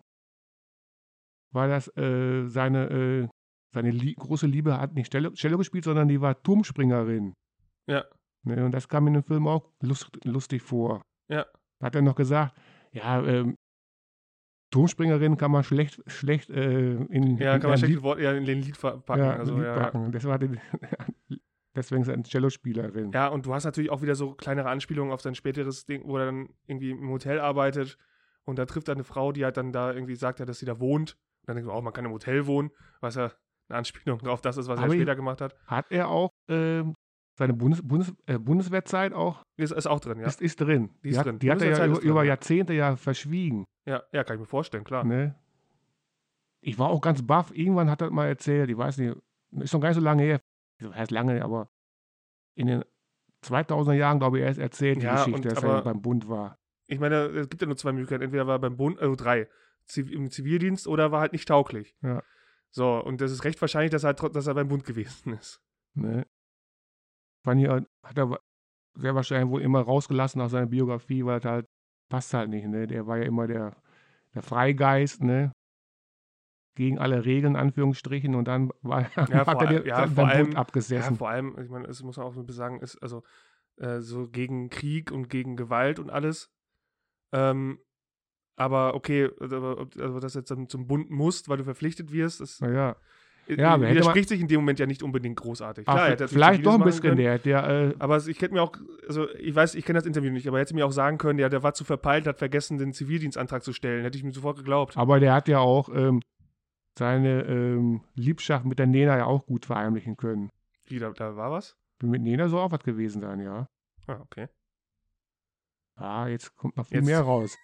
war das äh, seine, äh, seine Lie große Liebe, hat nicht Cello, Cello gespielt, sondern die war Turmspringerin. Ja. Ne? Und das kam in dem Film auch lust, lustig vor. Ja. Da hat er noch gesagt, ja, ähm, Turmspringerin kann man schlecht, schlecht äh, in, Ja, in kann man ein schlecht Lied, Wort eher in den Lied verpacken. ja, also, Lied ja, packen. Das war die, deswegen ist er eine Cellospielerin. Ja, und du hast natürlich auch wieder so kleinere Anspielungen auf sein späteres Ding, wo er dann irgendwie im Hotel arbeitet und da trifft er eine Frau, die halt dann da irgendwie sagt, ja, dass sie da wohnt. Und dann denkt man, oh, man kann im Hotel wohnen, was ja eine Anspielung drauf das ist, was Aber er ich- später gemacht hat. Hat er auch ähm, seine Bundes, Bundes, äh, Bundeswehrzeit auch, Ist, ist auch drin, ja. ist, ist drin. Die ist hat, drin. Die hat er ja Bundeswehrzeit über, ist drin, über ja. Jahrzehnte ja verschwiegen. Ja, ja, kann ich mir vorstellen, klar. Ne? Ich war auch ganz baff. Irgendwann hat er mal erzählt, ich weiß nicht, ist noch gar nicht so lange her. Das heißt lange, aber in den zweitausender Jahren, glaube ich, erst erzählt die Ja, Geschichte, und dass aber- er beim Bund war. Ich meine, es gibt ja nur zwei Möglichkeiten. Entweder war er beim Bund, also drei, Ziv im Zivildienst oder war halt nicht tauglich. Ja. So, und das ist recht wahrscheinlich, dass er, trot- dass er beim Bund gewesen ist. Ne? Fand ich, hat er wa- sehr wahrscheinlich wohl immer rausgelassen aus seiner Biografie, weil es halt passt halt nicht. Ne? Der war ja immer der, der Freigeist, ne? Gegen alle Regeln, Anführungsstrichen, und dann war, Ja, hat vor er allem- den, ja, beim vor Bund allem- Ja, abgesessen. vor allem, ich meine, es muss man auch so ein bisschen sagen, ist also äh, so gegen Krieg und gegen Gewalt und alles. Ähm, aber okay, also, ob- also dass du jetzt dann zum Bund musst, weil du verpflichtet wirst, das Naja. äh, Ja, aber hätte widerspricht sich in dem Moment ja nicht unbedingt großartig. Ach, Klar, er hätte natürlich vielleicht doch ein Ziviles machen bisschen können, der, der äh, aber ich hätte mir auch, also ich weiß, ich kenne das Interview nicht, aber er hätte mir auch sagen können, ja, der war zu verpeilt, hat vergessen, den Zivildienstantrag zu stellen. Hätte ich mir sofort geglaubt. aber der hat ja auch ähm, seine ähm, Liebschaft mit der Nena ja auch gut verheimlichen können. Wie, da, da war was? Mit Nena soll auch was gewesen sein, ja. Ah, okay. Ah, jetzt kommt noch viel Jetzt- mehr raus.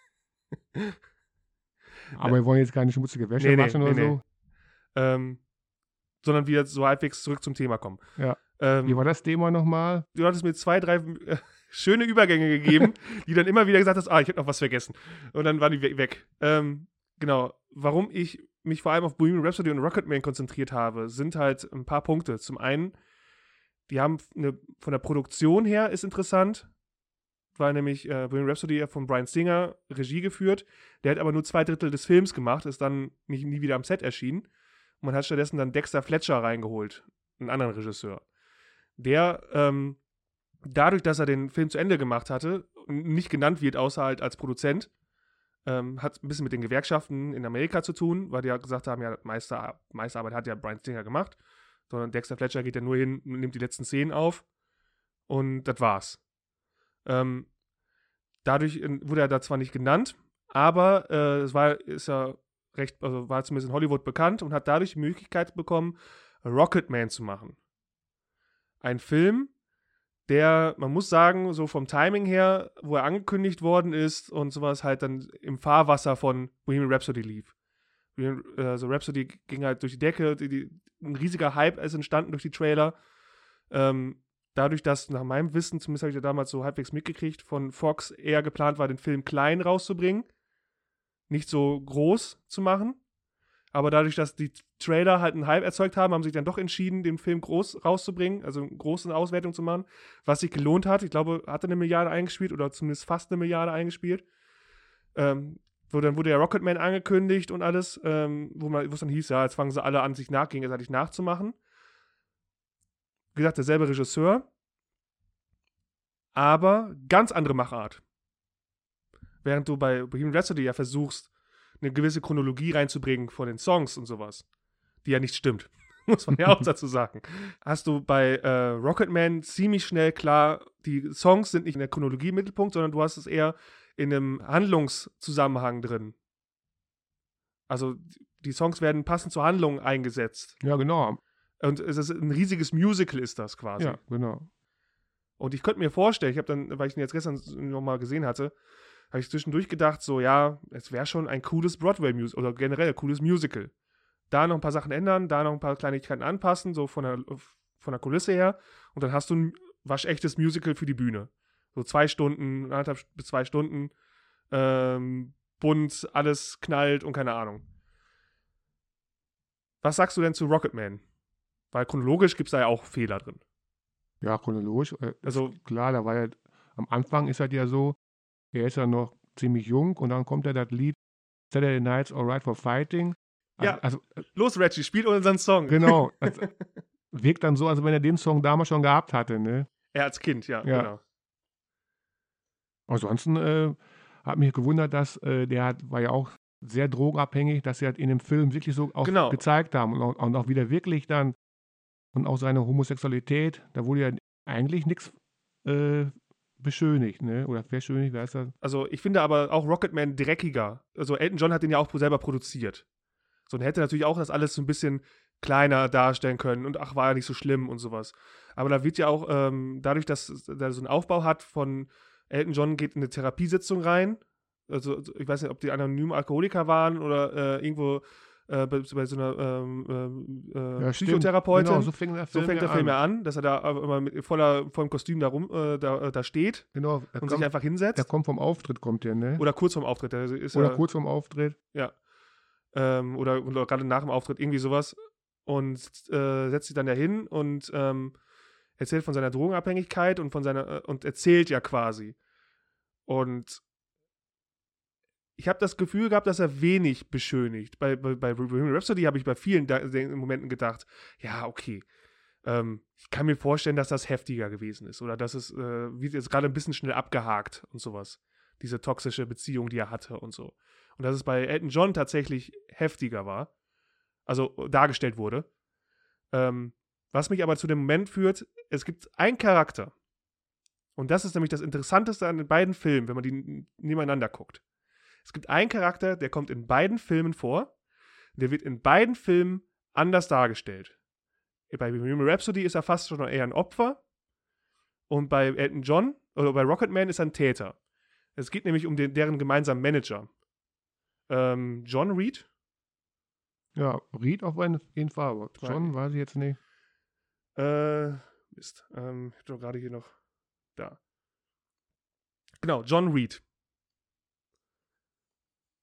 Aber wir wollen jetzt keine schmutzige Wäsche Nee, nee, waschen nee, oder nee. so. Ähm, sondern wieder so halbwegs zurück zum Thema kommen. Ja. Ähm, Wie war das Thema nochmal? du hattest mir zwei, drei äh, schöne Übergänge gegeben, die dann immer wieder gesagt hast, ah, ich hätte noch was vergessen. Und dann waren die we weg. Ähm, genau. Warum ich mich vor allem auf Bohemian Rhapsody und Rocketman konzentriert habe, sind halt ein paar Punkte. Zum einen, die haben eine, von der Produktion her ist interessant, weil nämlich äh, Bohemian Rhapsody ja von Bryan Singer Regie geführt. Der hat aber nur zwei Drittel des Films gemacht, ist dann nicht, nie wieder am Set erschienen. Und man hat stattdessen dann Dexter Fletcher reingeholt, einen anderen Regisseur. Der, ähm, dadurch, dass er den Film zu Ende gemacht hatte, nicht genannt wird, außer halt als Produzent, ähm, hat ein bisschen mit den Gewerkschaften in Amerika zu tun, weil die ja gesagt haben, ja, meiste, meiste Arbeit hat ja Bryan Singer gemacht, sondern Dexter Fletcher geht ja nur hin, nimmt die letzten Szenen auf und das war's. Ähm, dadurch wurde er da zwar nicht genannt, aber äh, es war, ist ja recht, also war zumindest in Hollywood bekannt und hat dadurch die Möglichkeit bekommen, Rocketman zu machen. Ein Film, der, man muss sagen, so vom Timing her, wo er angekündigt worden ist und sowas halt dann im Fahrwasser von Bohemian Rhapsody lief. Also Rhapsody ging halt durch die Decke, die, die, ein riesiger Hype ist entstanden durch die Trailer. Ähm, dadurch, dass nach meinem Wissen, zumindest habe ich ja damals so halbwegs mitgekriegt, von Fox eher geplant war, den Film klein rauszubringen, nicht so groß zu machen. Aber dadurch, dass die Trailer halt einen Hype erzeugt haben, haben sich dann doch entschieden, den Film groß rauszubringen, also eine große Auswertung zu machen, was sich gelohnt hat. Ich glaube, hat er eine Milliarde eingespielt oder zumindest fast eine Milliarde eingespielt. Ähm, wo dann wurde ja Rocketman angekündigt und alles, ähm, wo man, wo es dann hieß, ja, jetzt fangen sie alle an, sich nach, gegenseitig nachzumachen. Wie gesagt, derselbe Regisseur, aber ganz andere Machart. Während du bei Bohemian Rhapsody ja versuchst, eine gewisse Chronologie reinzubringen von den Songs und sowas, die ja nicht stimmt, muss man ja auch dazu sagen. Hast du bei äh, Rocketman ziemlich schnell klar, die Songs sind nicht in der Chronologie im Mittelpunkt, sondern du hast es eher in einem Handlungszusammenhang drin. Also die Songs werden passend zur Handlung eingesetzt. Ja, genau. Und es ist ein riesiges Musical ist das quasi. Ja, genau. Und ich könnte mir vorstellen, ich habe dann, weil ich ihn jetzt gestern nochmal gesehen hatte, habe ich zwischendurch gedacht, so, ja, es wäre schon ein cooles Broadway-Musical oder generell ein cooles Musical. Da noch ein paar Sachen ändern, da noch ein paar Kleinigkeiten anpassen, so von der, von der Kulisse her. Und dann hast du ein waschechtes Musical für die Bühne. So zwei Stunden, anderthalb bis zwei Stunden, ähm, bunt, alles knallt und keine Ahnung. Was sagst du denn zu Rocketman? Weil chronologisch gibt es da ja auch Fehler drin. Ja, chronologisch. Äh, Also klar, da war ja, am Anfang ist halt ja so, er ist ja noch ziemlich jung und dann kommt ja das Lied Saturday Night's Alright for Fighting. Also, ja, also, los Reggie, spielt unseren Song. Genau. Also, wirkt dann so, als wenn er den Song damals schon gehabt hatte, ne? Er als Kind, ja, Ja. genau. Ansonsten äh, hat mich gewundert, dass äh, der hat, war ja auch sehr drogenabhängig, dass sie halt in dem Film wirklich so auch Genau. gezeigt haben und auch, und auch wieder wirklich dann und auch seine Homosexualität, da wurde ja eigentlich nichts äh, beschönigt, ne? Oder verschönigt, wer ist das? Also ich finde aber auch Rocketman dreckiger. Also Elton John hat den ja auch selber produziert. So, und er hätte natürlich auch das alles so ein bisschen kleiner darstellen können und ach, war ja nicht so schlimm und sowas. Aber da wird ja auch, ähm, dadurch, dass er so einen Aufbau hat von Elton John geht in eine Therapiesitzung rein. Also ich weiß nicht, ob die anonymen Alkoholiker waren oder äh, irgendwo äh, bei, bei so einer ähm, ähm, äh, Ja, stimmt. Psychotherapeutin. Genau, so fängt der So Film, fängt der ja Film an. ja an, dass er da immer mit voller vollem Kostüm da rum äh, da, da steht Genau, der und kommt, sich einfach hinsetzt. der kommt vom Auftritt, kommt der, ne? Oder kurz vorm Auftritt. Der ist Oder ja, kurz vorm Auftritt. Ja. Ähm, oder, oder gerade nach dem Auftritt, irgendwie sowas. Und äh, setzt sich dann da hin und ähm, erzählt von seiner Drogenabhängigkeit und von seiner äh, und erzählt ja quasi. Und ich habe das Gefühl gehabt, dass er wenig beschönigt. Bei, bei, bei Bohemian Rhapsody habe ich bei vielen da, Momenten gedacht, ja, okay, ähm, ich kann mir vorstellen, dass das heftiger gewesen ist. Oder dass es, äh, wird jetzt gerade ein bisschen schnell abgehakt und sowas. Diese toxische Beziehung, die er hatte und so. Und dass es bei Elton John tatsächlich heftiger war. Also dargestellt wurde. Ähm, was mich aber zu dem Moment führt, es gibt einen Charakter. Und das ist nämlich das Interessanteste an den beiden Filmen, wenn man die nebeneinander guckt. Es gibt einen Charakter, der kommt in beiden Filmen vor. Der wird in beiden Filmen anders dargestellt. Bei Bohemian Rhapsody ist er fast schon eher ein Opfer. Und bei Elton John, oder bei Rocketman ist er ein Täter. Es geht nämlich um den, deren gemeinsamen Manager. Ähm, John Reed? Ja, Reed auf jeden Fall, aber John weiß ich jetzt nicht. Äh, Mist. Ähm, ich hab doch gerade hier noch. Da. Genau, John Reed.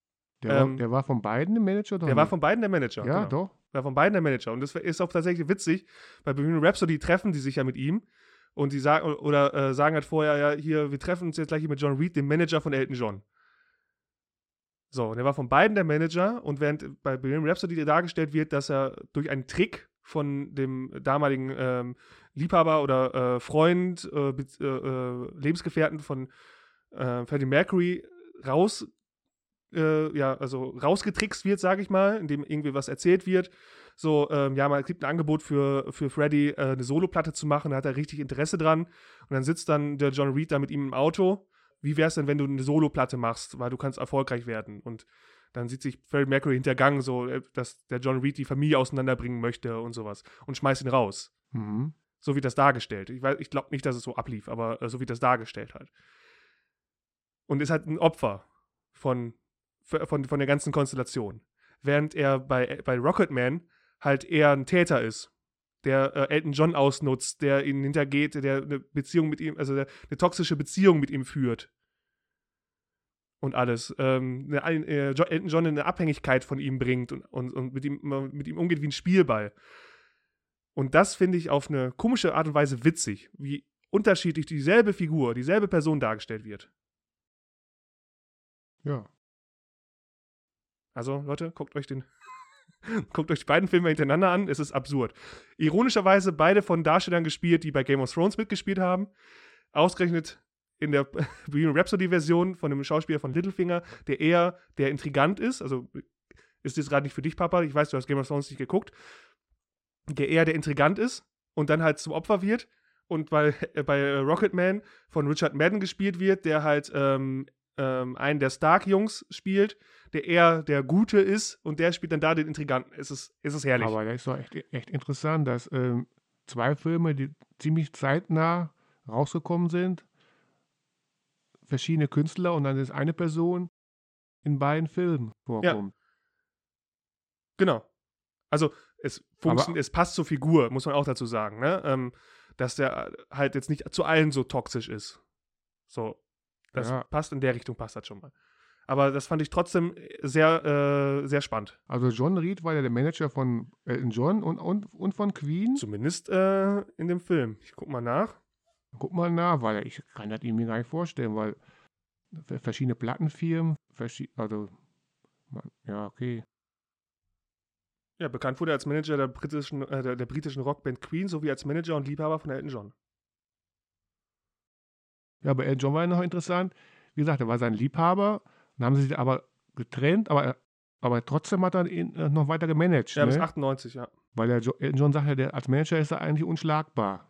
Der, Ähm, war, der war von beiden der Manager? Doch der war nicht? von beiden der Manager. Ja, genau. doch. Der war von beiden der Manager. Und das ist auch tatsächlich witzig. Bei Bohemian Rhapsody treffen die sich ja mit ihm. Und die sagen, oder äh, sagen halt vorher, ja, hier, wir treffen uns jetzt gleich hier mit John Reed, dem Manager von Elton John. So, und er war von beiden der Manager. Und während bei Bohemian Rhapsody dargestellt wird, dass er durch einen Trick von dem damaligen ähm, Liebhaber oder äh, Freund, äh, äh, äh, Lebensgefährten von äh, Freddie Mercury raus, äh, ja, also rausgetrickst wird, sage ich mal, indem irgendwie was erzählt wird. So, ähm, ja, man kriegt ein Angebot für, für Freddie, äh, eine Soloplatte zu machen, da hat er richtig Interesse dran. Und dann sitzt dann der John Reed da mit ihm im Auto. Wie wär's denn, wenn du eine Soloplatte machst, weil du kannst erfolgreich werden? Und dann sieht sich Freddie Mercury hintergangen, so, dass der John Reed die Familie auseinanderbringen möchte und sowas. Und schmeißt ihn raus. Mhm. So wie das dargestellt. Ich, weiß- ich glaube nicht, dass es so ablief, aber äh, so wie das dargestellt hat. Und ist halt ein Opfer von, von, von der ganzen Konstellation. Während er bei, bei Rocketman halt eher ein Täter ist, der äh, Elton John ausnutzt, der ihn hintergeht, der eine Beziehung mit ihm, also der, eine toxische Beziehung mit ihm führt. Und alles. Ähm, eine, äh, Jo- Elton John in eine Abhängigkeit von ihm bringt und, und, und mit, ihm, mit ihm umgeht wie ein Spielball. Und das finde ich auf eine komische Art und Weise witzig, wie unterschiedlich dieselbe Figur, dieselbe Person dargestellt wird. Ja. Also, Leute, guckt euch den guckt euch die beiden Filme hintereinander an, es ist absurd. Ironischerweise beide von Darstellern gespielt, die bei Game of Thrones mitgespielt haben. Ausgerechnet in der Bohemian Rhapsody-Version von einem Schauspieler von Littlefinger, der eher der Intrigant ist, also ist jetzt gerade nicht für dich, Papa, ich weiß, du hast Game of Thrones nicht geguckt, der eher der Intrigant ist und dann halt zum Opfer wird. Und weil äh, bei Rocketman von Richard Madden gespielt wird, der halt ähm, ähm, einen der Stark-Jungs spielt, der eher der Gute ist und der spielt dann da den Intriganten. Es ist, es ist herrlich. Aber das ist doch echt, echt interessant, dass ähm, zwei Filme, die ziemlich zeitnah rausgekommen sind, verschiedene Künstler und dann ist eine Person in beiden Filmen vorkommt. Genau. Also es, funktio- Aber- es passt zur Figur, muss man auch dazu sagen, ne? Ähm, dass der halt jetzt nicht zu allen so toxisch ist. So, das Ja. passt in der Richtung, passt das schon mal. Aber das fand ich trotzdem sehr, äh, sehr spannend. Also John Reed war ja der Manager von Elton John und, und, und von Queen. Zumindest äh, in dem Film. Ich guck mal nach. Guck mal nach, weil ich kann das mir gar nicht vorstellen, weil v- verschiedene Plattenfirmen, verschi also man- ja, okay. Ja, bekannt wurde er als Manager der britischen, äh, der, der britischen Rockband Queen sowie als Manager und Liebhaber von Elton John. Ja, aber Elton John war ja noch interessant. Wie gesagt, er war sein Liebhaber. Dann haben sie sich aber getrennt, aber, er- aber trotzdem hat er ihn äh, noch weiter gemanagt. Ja, bis ne? achtundneunzig, ja. Weil der jo Elton John sagte, der, als Manager ist er eigentlich unschlagbar.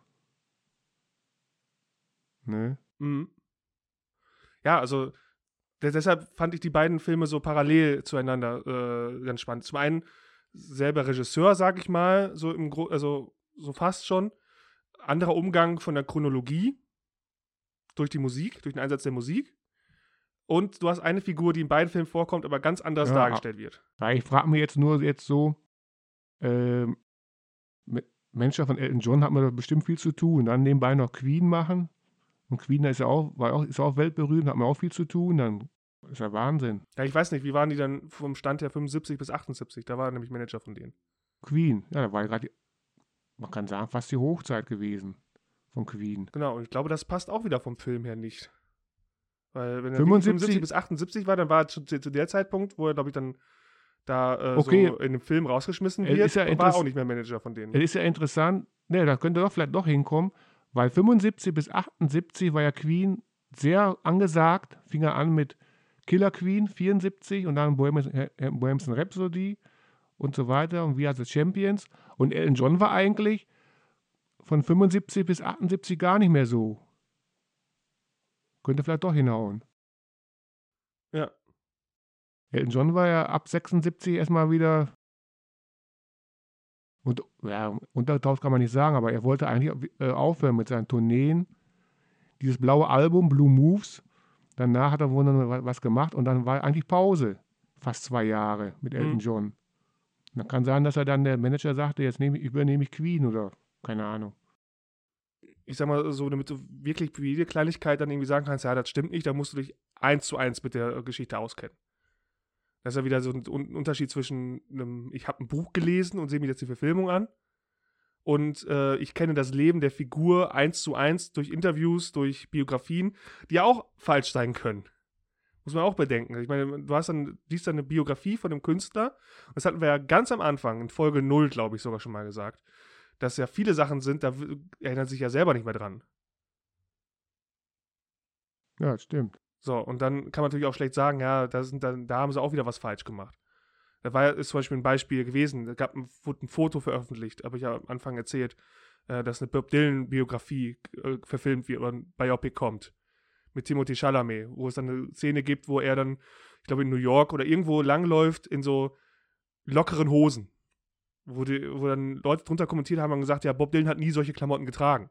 Ne? Mhm. Ja, also de- deshalb fand ich die beiden Filme so parallel zueinander äh, ganz spannend. Zum einen selber Regisseur, sag ich mal, so im Gro also so fast schon. Anderer Umgang von der Chronologie durch die Musik, durch den Einsatz der Musik. Und du hast eine Figur, die in beiden Filmen vorkommt, aber ganz anders Ja, dargestellt wird. Ja, ich frage mich jetzt nur jetzt so, ähm, mit Manager von Elton John hat man da bestimmt viel zu tun. Dann nebenbei noch Queen machen. Und Queen ist ja auch, war auch, ist auch weltberühmt, hat man auch viel zu tun. Dann ist ja Wahnsinn. Ja, ich weiß nicht, wie waren die dann vom Stand her fünfundsiebzig bis achtundsiebzig? Da war er nämlich Manager von denen. Queen, ja, da war ja gerade, man kann sagen, fast die Hochzeit gewesen von Queen. Genau, und ich glaube, das passt auch wieder vom Film her nicht. Weil wenn er fünfundsiebzig fünfundsiebzig bis achtundsiebzig war, dann war er zu, zu der Zeitpunkt, wo er, glaube ich, dann da äh, Okay. so in dem Film rausgeschmissen Es wird, ist ja war er interess- auch nicht mehr Manager von denen. Es ist ja interessant, ne, da könnte doch vielleicht doch hinkommen, weil fünfundsiebzig bis achtundsiebzig war ja Queen sehr angesagt, fing er an mit Killer Queen, vierundsiebzig und dann Bohemian, äh, Bohemian Rhapsody und so weiter und We Are the Champions. Und Elton John war eigentlich von fünfundsiebzig bis achtundsiebzig gar nicht mehr so. Könnte vielleicht doch hinhauen. Ja. Elton John war ja ab sechsundsiebzig erstmal wieder. Und ja, untertaucht kann man nicht sagen, aber er wollte eigentlich äh, aufhören mit seinen Tourneen. Dieses blaue Album, Blue Moves. Danach hat er wohl noch wa- was gemacht und dann war eigentlich Pause. Fast zwei Jahre mit Elton Mhm. John. Und dann kann sein, dass er dann der Manager sagte, jetzt nehme ich, übernehme ich Queen oder keine Ahnung. Ich sag mal so, damit du wirklich für jede Kleinigkeit dann irgendwie sagen kannst, ja, das stimmt nicht, da musst du dich eins zu eins mit der Geschichte auskennen. Das ist ja wieder so ein Un- Unterschied zwischen einem, ich habe ein Buch gelesen und sehe mir jetzt die Verfilmung an und äh, ich kenne das Leben der Figur eins zu eins durch Interviews, durch Biografien, die ja auch falsch sein können. Muss man auch bedenken. Ich meine, du hast dann, liest dann eine Biografie von einem Künstler. Das hatten wir ja ganz am Anfang, in Folge null, glaube ich, sogar schon mal gesagt, dass ja viele Sachen sind, da w- erinnert sich ja selber nicht mehr dran. Ja, das stimmt. So, und dann kann man natürlich auch schlecht sagen, ja, da, sind dann, da haben sie auch wieder was falsch gemacht. Da war, ist zum Beispiel ein Beispiel gewesen, da gab ein, wurde ein Foto veröffentlicht, habe ich ja am Anfang erzählt, äh, dass eine Bob Dylan-Biografie äh, verfilmt wird oder ein Biopic kommt. Mit Timothée Chalamet, wo es dann eine Szene gibt, wo er dann, ich glaube in New York oder irgendwo langläuft in so lockeren Hosen. Wo, die, wo dann Leute drunter kommentiert haben und gesagt, ja, Bob Dylan hat nie solche Klamotten getragen.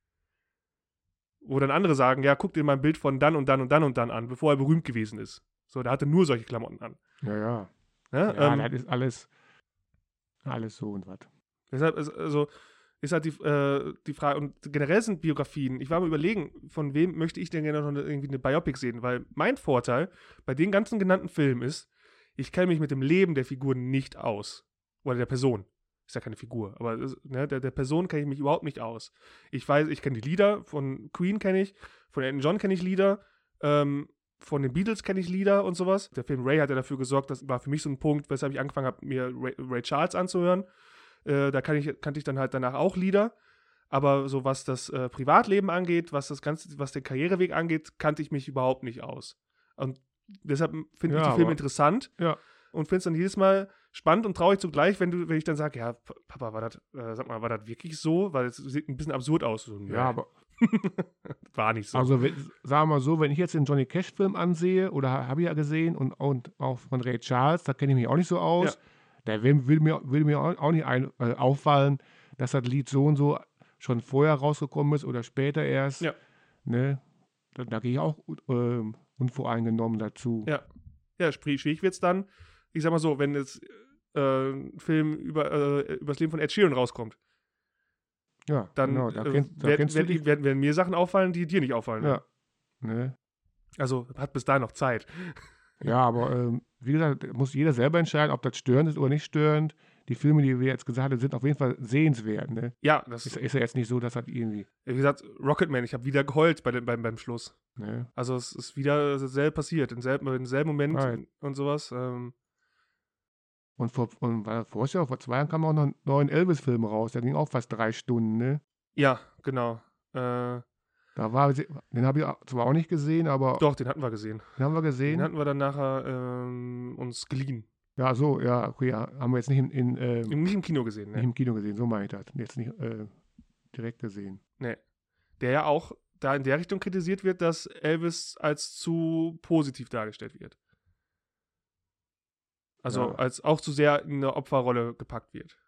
Wo dann andere sagen, ja, guck dir mal ein Bild von dann und dann und dann und dann an, bevor er berühmt gewesen ist. So, der hatte nur solche Klamotten an. Ja, ja. Ja, Ja, ähm, das ist alles, alles so und was. deshalb, ist, also, ist halt die, äh, die Frage, und generell sind Biografien, ich war mal überlegen, von wem möchte ich denn gerne noch eine, irgendwie eine Biopic sehen, weil mein Vorteil bei den ganzen genannten Filmen ist, ich kenne mich mit dem Leben der Figuren nicht aus. Oder der Person. Ist ja keine Figur, aber ist, ne, der, der Person kenne ich mich überhaupt nicht aus. Ich weiß, ich kenne die Lieder, von Queen kenne ich, von Elton John kenne ich Lieder, ähm, von den Beatles kenne ich Lieder und sowas. Der Film Ray hat ja dafür gesorgt, das war für mich so ein Punkt, weshalb ich angefangen habe, mir Ray, Ray Charles anzuhören. Äh, da kann ich, kannte ich dann halt danach auch Lieder. Aber so was das äh, Privatleben angeht, was das Ganze, was den Karriereweg angeht, kannte ich mich überhaupt nicht aus. Und deshalb finde Ja, ich die Filme aber- interessant Ja. und finde es dann jedes Mal spannend und traurig zugleich, wenn du, wenn ich dann sage, ja, P- Papa, war das, äh, sag mal, war das wirklich so? Weil es sieht ein bisschen absurd aus. So, nee, Ja, aber war nicht so. also wenn, sagen wir mal so, wenn ich jetzt den Johnny Cash-Film ansehe, oder ha- habe ich ja gesehen, und, und auch von Ray Charles, da kenne ich mich auch nicht so aus, Ja. da will, will mir, will mir auch auch nicht ein, äh, auffallen, dass das Lied so und so schon vorher rausgekommen ist oder später erst. Ja. Ne? Da, da gehe ich auch ähm, unvoreingenommen dazu. Ja. Ja, schwierig schwierig wird es dann. Ich sag mal so, wenn jetzt äh, ein Film über, äh, über das Leben von Ed Sheeran rauskommt, Ja, dann genau, da äh, kennst, da werd, kennst du werd, dich. werden, werden mir Sachen auffallen, die dir nicht auffallen. Ja. Ne? Also hat bis dahin noch Zeit. Ja, aber ähm, wie gesagt, muss jeder selber entscheiden, ob das störend ist oder nicht störend. Die Filme, die wir jetzt gesagt haben, sind auf jeden Fall sehenswert. Ne? Ja, das Ist, ist ja jetzt nicht so, dass das irgendwie. wie gesagt, Rocketman, ich habe wieder geheult bei den, beim, beim Schluss. Ne? Also es ist wieder dasselbe passiert, im selben, im selben Moment Right. und sowas. Ähm, Und vor, und war vor, ja, vor zwei Jahren kam auch noch ein neuen Elvis-Film raus. Der ging auch fast drei Stunden. Ne? ja, genau. Äh, Da war, den habe ich zwar auch nicht gesehen, aber doch, den hatten wir gesehen. den haben wir Den gesehen. hatten wir dann nachher ähm, uns geliehen. Ja, so, ja, okay, ja, haben wir jetzt nicht, in, in, ähm, Nicht im Kino gesehen, nicht ne? im Kino gesehen, so meine ich das. Jetzt nicht äh, direkt gesehen. Nee. Der ja auch da in der Richtung kritisiert wird, dass Elvis als zu positiv dargestellt wird. Also Ja. als auch zu sehr in eine Opferrolle gepackt wird.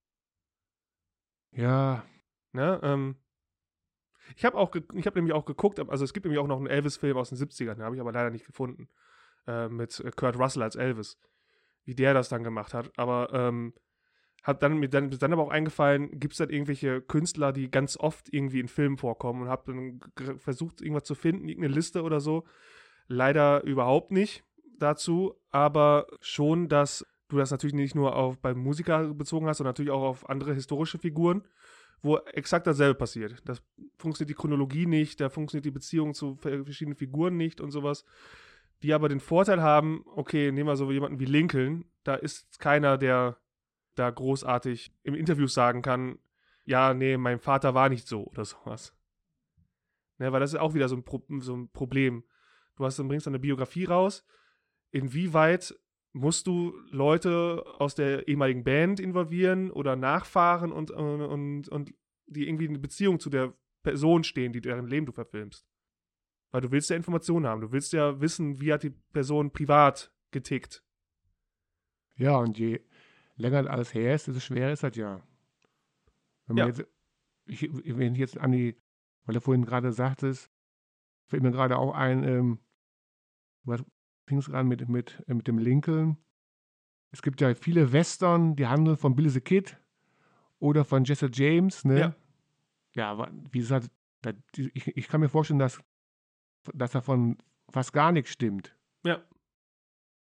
Ja, Ne? Ähm, ich habe auch, ge- ich habe nämlich auch geguckt, also es gibt nämlich auch noch einen Elvis-Film aus den siebzigern, den habe ich aber leider nicht gefunden. Äh, mit äh, Kurt Russell als Elvis. Wie der das dann gemacht hat. Aber ähm, hat dann mir dann, ist dann aber auch eingefallen, gibt es dann irgendwelche Künstler, die ganz oft irgendwie in Filmen vorkommen und habe dann g- versucht, irgendwas zu finden, irgendeine Liste oder so. Leider überhaupt nicht dazu, aber schon, dass du das natürlich nicht nur auf beim Musiker bezogen hast, sondern natürlich auch auf andere historische Figuren, wo exakt dasselbe passiert. Das funktioniert die Chronologie nicht, da funktioniert die Beziehung zu ver- verschiedenen Figuren nicht und sowas. Die aber den Vorteil haben, okay, nehmen wir so jemanden wie Lincoln, da ist keiner, der da großartig im Interview sagen kann, ja, nee, mein Vater war nicht so oder sowas. Ne, weil das ist auch wieder so ein, Pro- so ein Problem. Du hast, dann bringst dann eine Biografie raus. Inwieweit musst du Leute aus der ehemaligen Band involvieren oder nachfahren und, und, und, und die irgendwie eine Beziehung zu der Person stehen, die deren Leben du verfilmst? Weil du willst ja Informationen haben. Du willst ja wissen, wie hat die Person privat getickt. ja, und je länger alles her ist, desto schwerer ist das ja. Wenn man Ja. jetzt, ich, wenn ich jetzt an die, weil du vorhin gerade sagtest, fällt mir gerade auch ein, ähm, was fing es an mit, mit, äh, mit dem Lincoln. Es gibt ja viele Western, die handeln von Billy the Kid oder von Jesse James, ne? Ja. Ja, wa- wie gesagt, da, die- ich, ich kann mir vorstellen, dass, dass davon fast gar nichts stimmt. Ja.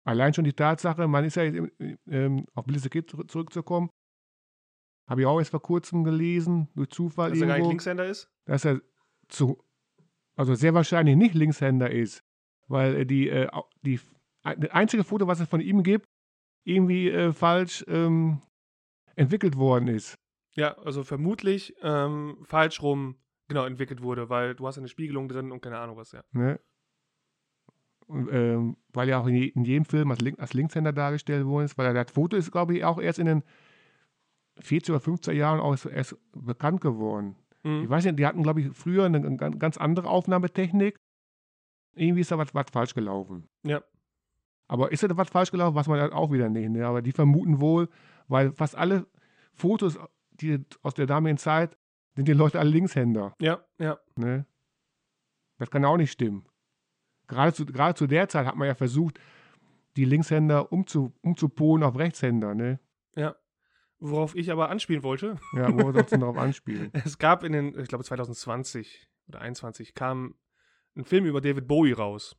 allein schon die Tatsache, man ist ja jetzt, ähm, auf Billy the Kid zurückzukommen, habe ich auch erst vor kurzem gelesen, durch Zufall Dass er gar nicht irgendwo, Linkshänder ist? dass er zu, also sehr wahrscheinlich nicht Linkshänder ist, weil äh, die, äh, au- die, das einzige Foto, was es von ihm gibt, irgendwie äh, falsch ähm, entwickelt worden ist. Ja, also vermutlich ähm, falsch rum genau entwickelt wurde, weil du hast eine Spiegelung drin und keine Ahnung was, ja. Ne? Und, ähm, weil er auch in, je, in jedem Film als, Link, als Linkshänder dargestellt worden ist, weil er das Foto ist, glaube ich, auch erst in den vierziger oder fünfziger Jahren auch erst, erst bekannt geworden. Mhm. Ich weiß nicht, die hatten, glaube ich, früher eine, eine ganz andere Aufnahmetechnik. Irgendwie ist da was, was falsch gelaufen. Ja. Aber ist da was falsch gelaufen, was man halt auch wieder nicht. Ne? Aber die vermuten wohl, weil fast alle Fotos die aus der damaligen Zeit sind die Leute alle Linkshänder. Ja, ja. Ne? Das kann auch nicht stimmen. Gerade zu, gerade zu der Zeit hat man ja versucht, die Linkshänder umzu, umzupolen auf Rechtshänder. Ne? Ja. Worauf ich aber anspielen wollte. Ja, wo wir sonst darauf anspielen. Es gab in den, ich glaube zwanzig zwanzig oder einundzwanzig kam ein Film über David Bowie raus.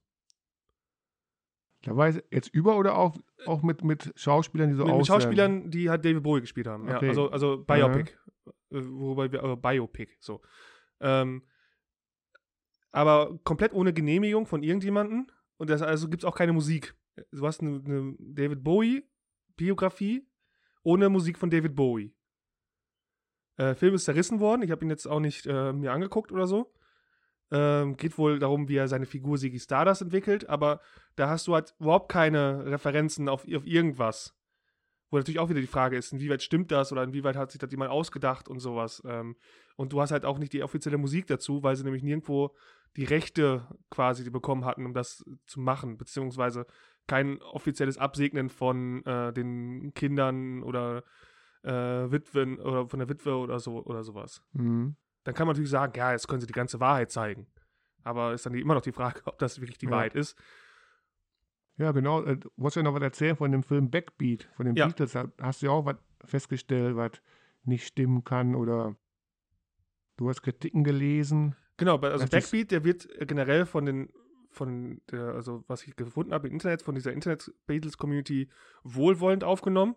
Da war es jetzt über oder auch, auch mit, mit Schauspielern, die so Mit, mit aussehen? Schauspielern, die halt David Bowie gespielt haben. Okay. Ja, also, also Biopic. Äh, Wobei wir, äh, Biopic, so. Ähm, aber komplett ohne Genehmigung von irgendjemandem. Und das, also gibt es auch keine Musik. Du hast eine, eine David Bowie-Biografie ohne Musik von David Bowie. Der äh, Film ist zerrissen worden. Ich habe ihn jetzt auch nicht äh, mir angeguckt oder so. Ähm, geht wohl darum, wie er seine Figur Ziggy Stardust entwickelt, aber da hast du halt überhaupt keine Referenzen auf, auf irgendwas. Wo natürlich auch wieder die Frage ist, inwieweit stimmt das oder inwieweit hat sich das jemand ausgedacht und sowas. Ähm, und du hast halt auch nicht die offizielle Musik dazu, weil sie nämlich nirgendwo die Rechte quasi bekommen hatten, um das zu machen, beziehungsweise kein offizielles Absegnen von äh, den Kindern oder äh, Witwen oder von der Witwe oder so oder sowas. Mhm. Dann kann man natürlich sagen, ja, jetzt können sie die ganze Wahrheit zeigen. Aber ist dann immer noch die Frage, ob das wirklich die Ja. Wahrheit ist. Ja, genau. Äh, Du wolltest ja noch was erzählen von dem Film Backbeat, von den Ja. Beatles. Da hast du ja auch was festgestellt, was nicht stimmen kann oder du hast Kritiken gelesen. Genau, bei- also Das ist- Backbeat, der wird äh, generell von den, von der, also was ich gefunden habe im Internet, von dieser Internet-Beatles-Community wohlwollend aufgenommen.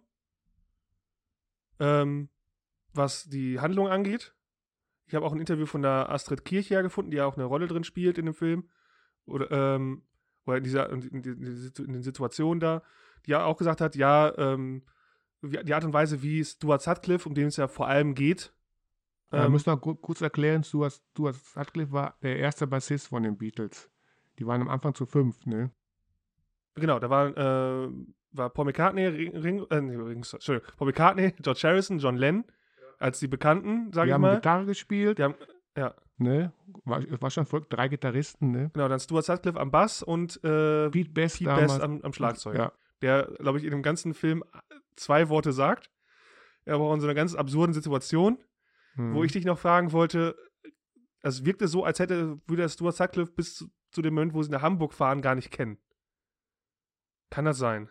Ähm, was die Handlung angeht. Ich habe auch ein Interview von der Astrid Kirchherr gefunden, die ja auch eine Rolle drin spielt in dem Film. Oder, ähm, oder in, dieser, in, in, in den Situationen da, die ja auch gesagt hat, ja, ähm, wie- die Art und Weise, wie Stuart Sutcliffe, um den es ja vor allem geht. Ja, Ähm, müssen wir gu- kurz erklären, Stuart, Stuart Sutcliffe war der erste Bassist von den Beatles. Die waren am Anfang zu fünf, ne? genau, da war, äh, war Paul McCartney, Ring, Ring, äh, nee, Ring, Entschuldigung, Paul McCartney, George Harrison, John Lennon, als die Bekannten, sag Die ich haben mal. Gitarre gespielt, Die haben, ja, ne? War, war schon voll, drei Gitarristen, ne? genau, dann Stuart Sutcliffe am Bass und äh, Pete Best Pete damals. Best am, am Schlagzeug. Ja. Der, glaube ich, in dem ganzen Film zwei Worte sagt. Aber auch in so einer ganz absurden Situation, Hm. wo ich dich noch fragen wollte, es wirkte so, als hätte, würde der Stuart Sutcliffe bis zu, zu dem Moment, wo sie nach Hamburg fahren, gar nicht kennen. Kann das sein?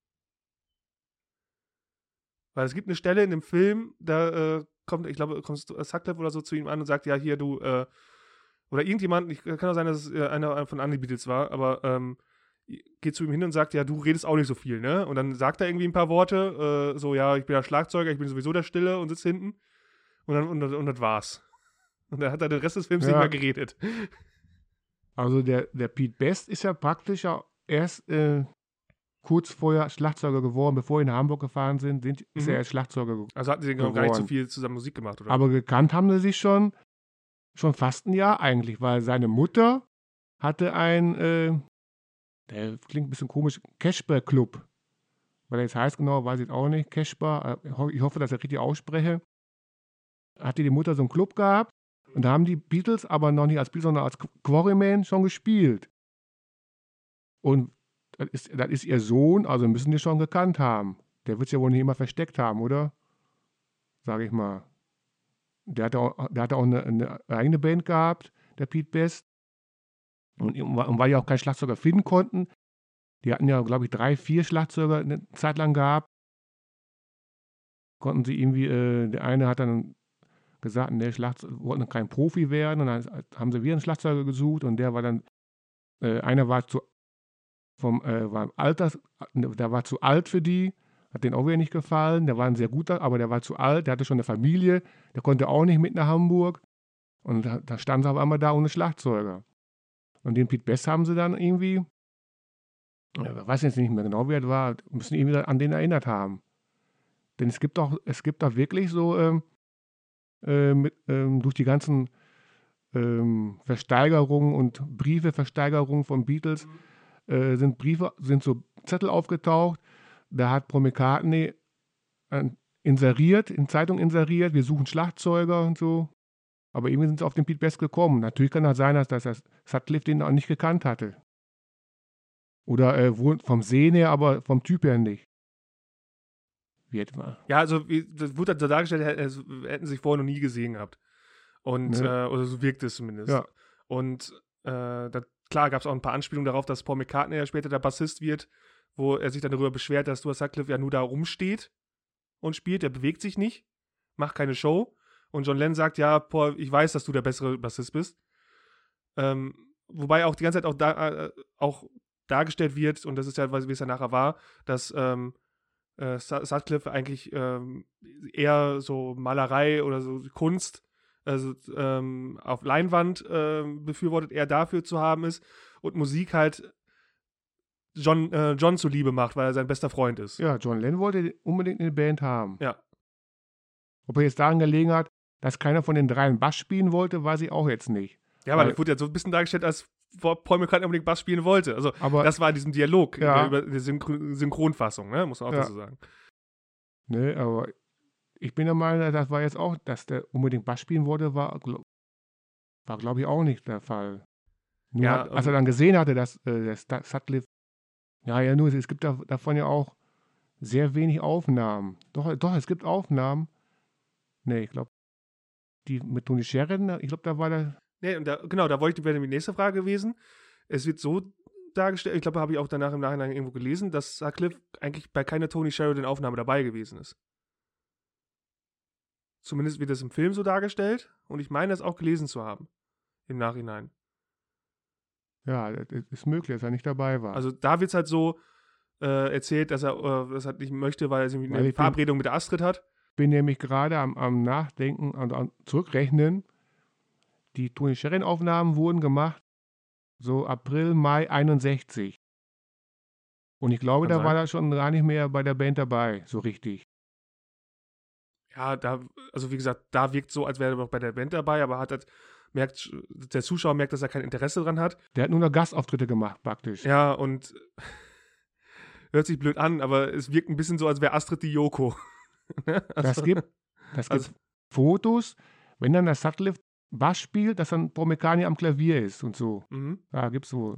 Weil es gibt eine Stelle in dem Film, da äh, kommt, ich glaube, kommt Sutcliffe oder so zu ihm an und sagt, ja, hier, du, äh, oder irgendjemand, ich, kann auch sein, dass es äh, einer von Andy Beatles war, aber ähm, geht zu ihm hin und sagt, ja, du redest auch nicht so viel, ne? Und dann sagt er irgendwie ein paar Worte, äh, so, ja, ich bin der Schlagzeuger, ich bin sowieso der Stille und sitze hinten. Und dann, und, das- und das war's. Und dann hat er den Rest des Films Ja. nicht mehr geredet. Also der, der Pete Best ist ja praktisch ja erst äh, kurz vorher Schlagzeuger geworden, bevor wir nach Hamburg gefahren sind, sind ist Mhm. er erst Schlagzeuger geworden. Also hatten sie gar nicht so Geworden. viel zusammen Musik gemacht, oder? Aber gekannt haben sie sich schon, schon fast ein Jahr eigentlich, weil seine Mutter hatte ein, äh, der klingt ein bisschen komisch, Casper-Club. Weil er jetzt heißt genau, weiß ich auch nicht, Casper, äh, ho- ich hoffe, dass ich richtig ausspreche. Hatte die Mutter so einen Club gehabt und da haben die Beatles aber noch nicht als Beatles, sondern als Quarryman schon gespielt. Und das ist, das ist ihr Sohn, also müssen die schon gekannt haben. Der wird es ja wohl nicht immer versteckt haben, oder? Sage ich mal. Der hatte auch, der hatte auch eine, eine eigene Band gehabt, der Pete Best. Und, und weil die auch keinen Schlagzeuger finden konnten, die hatten ja, glaube ich, drei, vier Schlagzeuger eine Zeit lang gehabt, konnten sie irgendwie, äh, der eine hat dann gesagt, der Schlagzeuger wollte kein Profi werden und dann haben sie wieder einen Schlagzeuger gesucht und der war dann, äh, einer war zu vom, äh, war im Alters, der war zu alt für die, hat denen auch wieder nicht gefallen. Der war ein sehr guter, aber der war zu alt, der hatte schon eine Familie, der konnte auch nicht mit nach Hamburg. Und da, da standen sie auf einmal da ohne Schlagzeuger. Und den Pete Best haben sie dann irgendwie, ich weiß jetzt nicht mehr genau, wer es war, müssen irgendwie an den erinnert haben. Denn es gibt auch, es gibt auch wirklich so, ähm, äh, mit, ähm, durch die ganzen ähm, Versteigerungen und Briefe-Versteigerungen von Beatles, äh, sind Briefe, sind so Zettel aufgetaucht. Da hat Paul McCartney äh, inseriert, in Zeitung inseriert, wir suchen Schlagzeuger und so. Aber irgendwie sind sie auf den Pete Best gekommen. Natürlich kann das sein, dass das Sutcliffe den auch nicht gekannt hatte. Oder äh, wohl vom Sehen her, aber vom Typ her nicht. Wie etwa. Ja, also wie, das wurde so dargestellt, also, hätten sie sich vorher noch nie gesehen gehabt. Und, Ne? äh, oder so wirkt es zumindest. Ja. Und äh, da, klar gab es auch ein paar Anspielungen darauf, dass Paul McCartney ja später der Bassist wird, wo er sich dann darüber beschwert, dass Stuart Sutcliffe ja nur da rumsteht und spielt, er bewegt sich nicht, macht keine Show. Und John Lennon sagt, ja, Paul, ich weiß, dass du der bessere Bassist bist. Ähm, wobei auch die ganze Zeit auch, da, äh, auch dargestellt wird, und das ist ja, wie es ja nachher war, dass ähm, äh, Sutcliffe eigentlich ähm, eher so Malerei oder so Kunst, also ähm, auf Leinwand äh, befürwortet, eher dafür zu haben ist und Musik halt John, äh, John zuliebe macht, weil er sein bester Freund ist. Ja, John Lennon wollte unbedingt eine Band haben. Ja. Ob er jetzt daran gelegen hat, dass keiner von den dreien Bass spielen wollte, weiß ich auch jetzt nicht. Ja, aber das wurde ja so ein bisschen dargestellt, als Paul McCartney unbedingt Bass spielen wollte. Also aber, das war in diesem Dialog, ja. in der, über die Synchron Synchronfassung, ne? Muss man auch ja. dazu sagen. Ne, aber ich bin der Meinung, das war jetzt auch, dass der unbedingt Bass spielen wollte, war, war glaube ich, auch nicht der Fall. Nur Ja, hat, als er dann gesehen hatte, dass äh, der Sutcliffe, ja, ja, nur, es gibt da, davon ja auch sehr wenig Aufnahmen. Doch, doch, es gibt Aufnahmen. Ne, ich glaube, die mit Tony Sheridan, ich glaube, da war der. Nee, und da, genau, da wollte, wäre die nächste Frage gewesen. Es wird so dargestellt, ich glaube, habe ich auch danach im Nachhinein irgendwo gelesen, dass Sutcliffe eigentlich bei keiner Tony Sheridan-Aufnahme dabei gewesen ist. Zumindest wird das im Film so dargestellt und ich meine, das auch gelesen zu haben. Im Nachhinein. Ja, das ist möglich, dass er nicht dabei war. Also da wird es halt so äh, erzählt, dass er äh, das halt nicht möchte, weil er sich eine Weil Verabredung mit der Astrid hat. Ich bin nämlich gerade am, am Nachdenken und am Zurückrechnen. Die Tony Sheridan-Aufnahmen wurden gemacht so April, Mai einundsechzig. Und ich glaube, Kann da sein. war er schon gar nicht mehr bei der Band dabei, so richtig. Ja, da, also wie gesagt, da wirkt so, als wäre er noch bei der Band dabei, aber hat halt, merkt, der Zuschauer merkt, dass er kein Interesse dran hat. Der hat nur noch Gastauftritte gemacht, praktisch. Ja, und hört sich blöd an, aber es wirkt ein bisschen so, als wäre Astrid die Yoko. Also, das gibt, das also, gibt Fotos, wenn dann der Sutcliffe Bass spielt, dass dann Paul McCartney am Klavier ist und so. Mhm. Ja, gibt's wohl.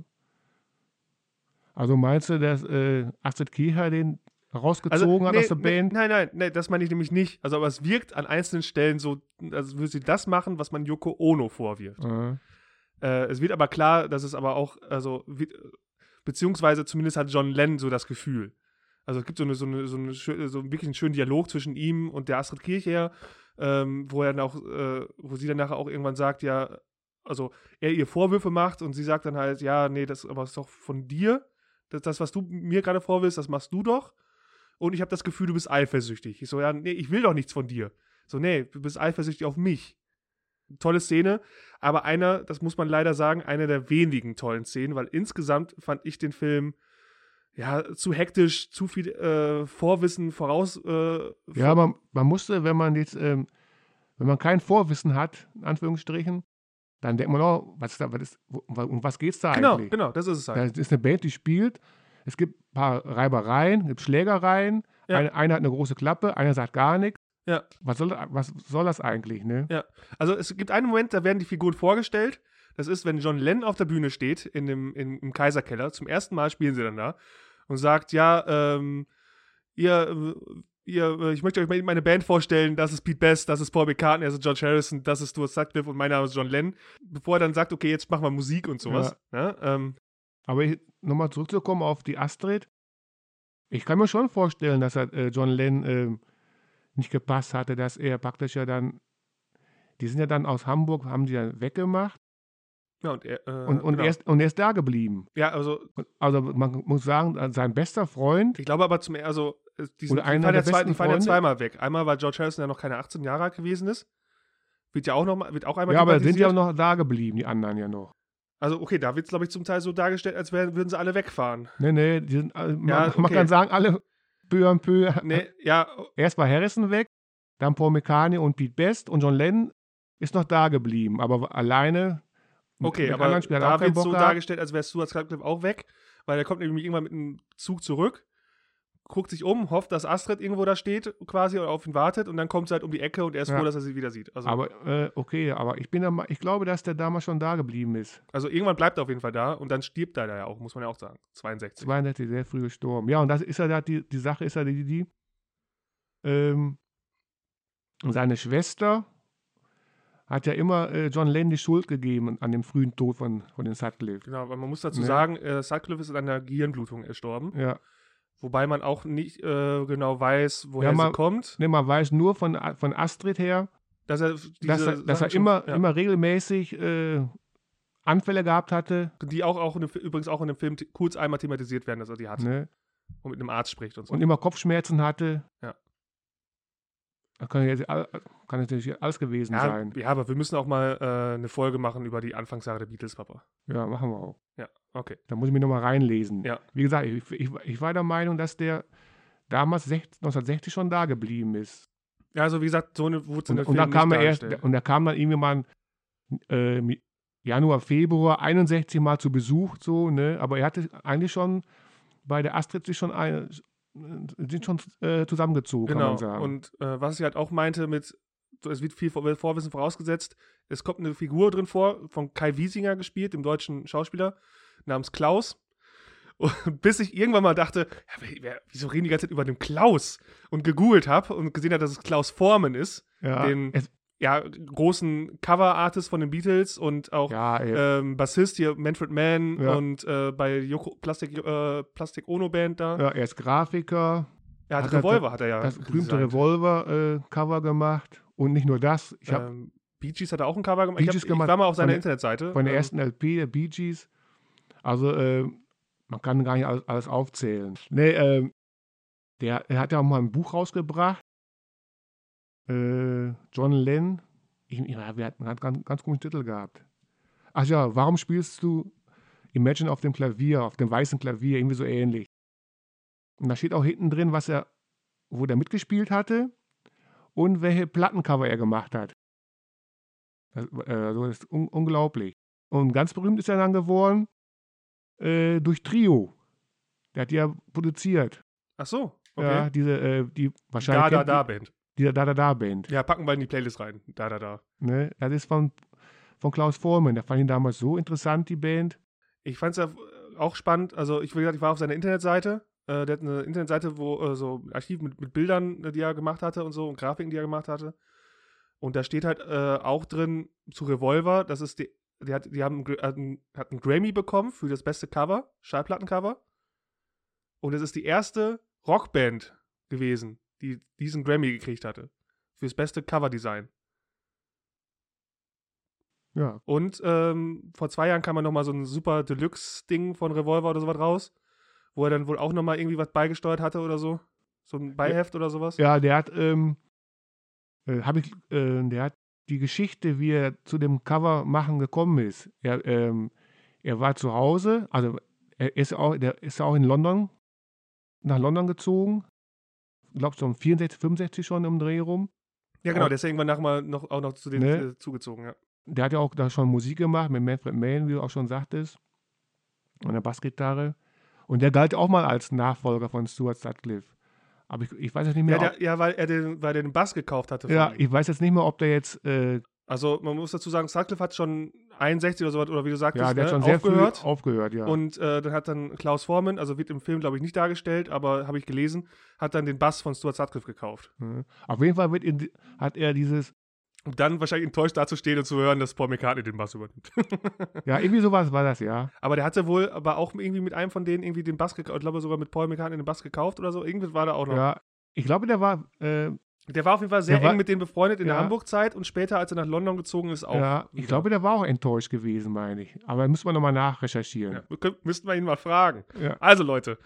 Also meinst du, dass äh, Astrid Kircher den rausgezogen also, hat nee, aus der nee, Band? Nein, nein, nein, das meine ich nämlich nicht. Also, aber es wirkt an einzelnen Stellen so, als würde sie das machen, was man Yoko Ono vorwirft. Mhm. Äh, es wird aber klar, dass es aber auch, also, wird, beziehungsweise zumindest hat John Lennon so das Gefühl. Also es gibt so eine, so eine, so eine so wirklich einen schönen Dialog zwischen ihm und der Astrid Kirchherr, ähm, wo er dann auch, äh, wo sie dann nachher auch irgendwann sagt, ja, also er ihr Vorwürfe macht und sie sagt dann halt, ja, nee, das aber ist doch von dir. Das, das was du mir gerade vorwirfst, das machst du doch. Und ich habe das Gefühl, du bist eifersüchtig. Ich so, ja, nee, ich will doch nichts von dir. So, nee, du bist eifersüchtig auf mich. Tolle Szene, aber einer, das muss man leider sagen, eine der wenigen tollen Szenen, weil insgesamt fand ich den Film ja, zu hektisch, zu viel äh, Vorwissen voraus. Äh, ja, aber man musste, wenn man jetzt, ähm, wenn man kein Vorwissen hat, in Anführungsstrichen, dann denkt man auch, was ist da, was ist, um was geht's da genau, eigentlich? Genau, das ist es halt. Das ist eine Band, die spielt, es gibt ein paar Reibereien, es gibt Schlägereien, Ja. eine, einer hat eine große Klappe, einer sagt gar nichts. Ja. Was soll, was soll das eigentlich, ne? Ja, also es gibt einen Moment, da werden die Figuren vorgestellt. Das ist, wenn John Lennon auf der Bühne steht, in dem, in, im Kaiserkeller. Zum ersten Mal spielen sie dann da. Und sagt, ja, ähm, ihr, ihr, ich möchte euch meine Band vorstellen, das ist Pete Best, das ist Paul McCartney, das ist George Harrison, das ist Stuart Sutcliffe und mein Name ist John Lennon. Bevor er dann sagt, okay, jetzt machen wir Musik und sowas. Ja. Ja, ähm. Aber nochmal zurückzukommen auf die Astrid. Ich kann mir schon vorstellen, dass er, äh, John Lennon äh, nicht gepasst hatte, dass er praktisch ja dann, die sind ja dann aus Hamburg, haben die dann weggemacht. Ja, und er, äh, Und, und, genau. er ist, und er ist da geblieben. Ja, also Also man muss sagen, sein bester Freund, ich glaube aber zum also äh, die, sind, Oder die, einer fallen der ja zwei, besten die fallen ja Freunde. zweimal weg. Einmal, weil George Harrison ja noch keine achtzehn Jahre alt gewesen ist. Wird ja auch noch mal, wird auch einmal ja, aber sind ja thematisiert. auch noch da geblieben, die anderen ja noch. Also okay, da wird es, glaube ich, zum Teil so dargestellt, als wären, würden sie alle wegfahren. Nee, nee, die sind, alle- man, Ja, man okay. kann sagen, alle peu à peu. Nee, ja, Erst war Harrison weg, dann Paul McCartney und Pete Best und John Lennon ist noch da geblieben, aber alleine. mit- okay, mit aber anderen Spielern da auch keinen wird Bock so gehabt. dargestellt, als wäre Stuart Sutcliffe auch weg, weil er kommt nämlich irgendwann mit einem Zug zurück, guckt sich um, hofft, dass Astrid irgendwo da steht quasi oder auf ihn wartet und dann kommt sie halt um die Ecke und er ist Ja. froh, dass er sie wieder sieht. Also, Aber äh, okay, aber ich bin der, Ma- ich glaube, dass der damals schon da geblieben ist. also irgendwann bleibt er auf jeden Fall da und dann stirbt er da ja auch, muss man ja auch sagen. zweiundsechzig. zweiundsechzig, sehr früh gestorben. Ja, und das ist ja da, die, die Sache ist ja die, die ähm, seine Schwester hat ja immer äh, John Lennon die Schuld gegeben an dem frühen Tod von, von den Sutcliffe. Genau, weil man muss dazu Ne? sagen, äh, Sutcliffe ist an einer Gehirnblutung gestorben, Ja. wobei man auch nicht äh, genau weiß, woher Ja, sie man- kommt. Ne, man weiß nur von, von Astrid her, Dass er diese dass er, dass er Sachen schon- immer, ja. immer regelmäßig äh, Anfälle gehabt hatte. Die auch, auch in dem, Fi- übrigens auch in dem Film t- kurz einmal thematisiert werden, dass er die hat Ne? und mit einem Arzt spricht und so. Und immer Kopfschmerzen hatte. Ja. Das kann, jetzt, all- kann natürlich alles gewesen ja, sein. ja, aber wir müssen auch mal äh, eine Folge machen über die Anfangsjahre der Beatles, Papa. Ja, machen wir auch. Ja, okay. Da muss ich mir nochmal reinlesen. Ja. Wie gesagt, ich, ich, ich war der Meinung, dass der damals sech- neunzehnhundertsechzig schon da geblieben ist. Ja, also wie gesagt, so eine wurde es in Und, dem und, Film dann kam nicht er erst, dargestellt. und er kam dann irgendwie mal äh, im Januar, Februar einundsechzig mal zu Besuch, so, ne? Aber er hatte eigentlich schon bei der Astrid sich schon ein, sind schon äh, zusammengezogen, kann Genau. man sagen. Und äh, was ich halt auch meinte mit, so, es wird viel Vor Vorwissen vorausgesetzt, es kommt eine Figur drin vor, von Kai Wiesinger gespielt, dem deutschen Schauspieler, namens Klaus. Und bis ich irgendwann mal dachte, ja, wer, wer, wieso reden die ganze Zeit über den Klaus? Und gegoogelt habe und gesehen habe, dass es Klaus Forman ist, ja, den es, ja, großen Cover-Artist von den Beatles und auch ja, ey, ähm, Bassist hier, Manfred Mann Ja. und äh, bei Yoko, Plastik, äh, Plastik Ono Band da. ja, er ist Grafiker, Er hat hat er Revolver, hat er ja. das berühmte designt. Revolver-Cover gemacht. Und nicht nur das, ich habe Ähm, Bee Gees hat er auch ein Cover gemacht. Bee Ich, hab, Gees ich gemacht war mal auf seiner von der- Internetseite. von der ähm, ersten L P der Bee Gees. Also, äh, man kann gar nicht alles, alles aufzählen. Nee, ähm, der, er hat ja auch mal ein Buch rausgebracht. Äh, John Lennon. Ich, ja, wir hatten einen ganz, ganz komischen Titel gehabt. Ach ja, warum spielst du Imagine auf dem Klavier, auf dem weißen Klavier, irgendwie so ähnlich. Und da steht auch hinten drin, was er, wo der mitgespielt hatte und welche Plattencover er gemacht hat. Das, äh, also das ist un unglaublich. Und ganz berühmt ist er dann geworden äh, durch Trio. Der hat die ja produziert. Ach so, okay. Ja, diese, äh, die wahrscheinlich. Da, da, kennt da die- Band. Diese Da, da, da Band. Ja, packen wir in die Playlist rein. Da, da, da. Ne? Das ist von, von Klaus Vormann. Der fand ihn damals so interessant, die Band. Ich fand es ja äh, auch spannend. Also, ich, wie gesagt, ich war auf seiner Internetseite. Äh, der hat eine Internetseite, wo äh, so ein Archiv mit, mit Bildern, äh, die er gemacht hatte und so und Grafiken, die er gemacht hatte. Und da steht halt äh, auch drin zu Revolver, das ist die, die, hat, die haben einen, hat einen, hat einen Grammy bekommen für das beste Cover, Schallplattencover. Und es ist die erste Rockband gewesen, die diesen Grammy gekriegt hatte. Für das beste Coverdesign. Ja, Und ähm, vor zwei Jahren kam man nochmal so ein super Deluxe-Ding von Revolver oder sowas raus, wo er dann wohl auch nochmal irgendwie was beigesteuert hatte oder so. So ein Beiheft oder sowas. ja der hat, ähm, äh, hab ich, äh, der hat die Geschichte, wie er zu dem Cover machen gekommen ist. Er, ähm, er war zu Hause, also er ist auch, der ist auch in London, nach London gezogen. Ich glaube, so um vierundsechzig, fünfundsechzig schon im Dreh rum. Ja, genau, Und- der ist ja irgendwann nach mal noch, auch noch zu denen Ne? äh, zugezogen, ja. Der hat ja auch da schon Musik gemacht mit Manfred Mann, wie du auch schon sagtest. Und der Bassgitarre. Und der galt auch mal als Nachfolger von Stuart Sutcliffe. Aber ich, ich weiß jetzt nicht mehr, Ja, ob, der, ja weil er den, weil der den Bass gekauft hatte. von ja, ihm. ich weiß jetzt nicht mehr, ob der jetzt, äh, Also man muss dazu sagen, Sutcliffe hat schon einundsechzig oder sowas, oder wie du sagtest, ja, der ne, hat schon sehr aufgehört. früh aufgehört, ja. Und äh, dann hat dann Klaus Vormann, also wird im Film, glaube ich, nicht dargestellt, aber habe ich gelesen, hat dann den Bass von Stuart Sutcliffe gekauft. Mhm. Auf jeden Fall wird in, hat er dieses, Um dann wahrscheinlich enttäuscht dazustehen und zu hören, dass Paul McCartney den Bass übernimmt. ja, irgendwie sowas war das, ja. Aber der hatte wohl aber auch irgendwie mit einem von denen irgendwie den Bass gekauft, ich glaube sogar mit Paul McCartney den Bass gekauft oder so. Irgendwas war da auch noch. Ja, ich glaube, der war, äh, Der war auf jeden Fall sehr Der war- eng mit denen befreundet in der Ja. Hamburg-Zeit und später, als er nach London gezogen ist, auch. Ja, ich wieder. glaube, der war auch enttäuscht gewesen, meine ich. Aber da müssen wir nochmal nachrecherchieren. Ja, wir können, müssten wir ihn mal fragen. Ja. Also, Leute.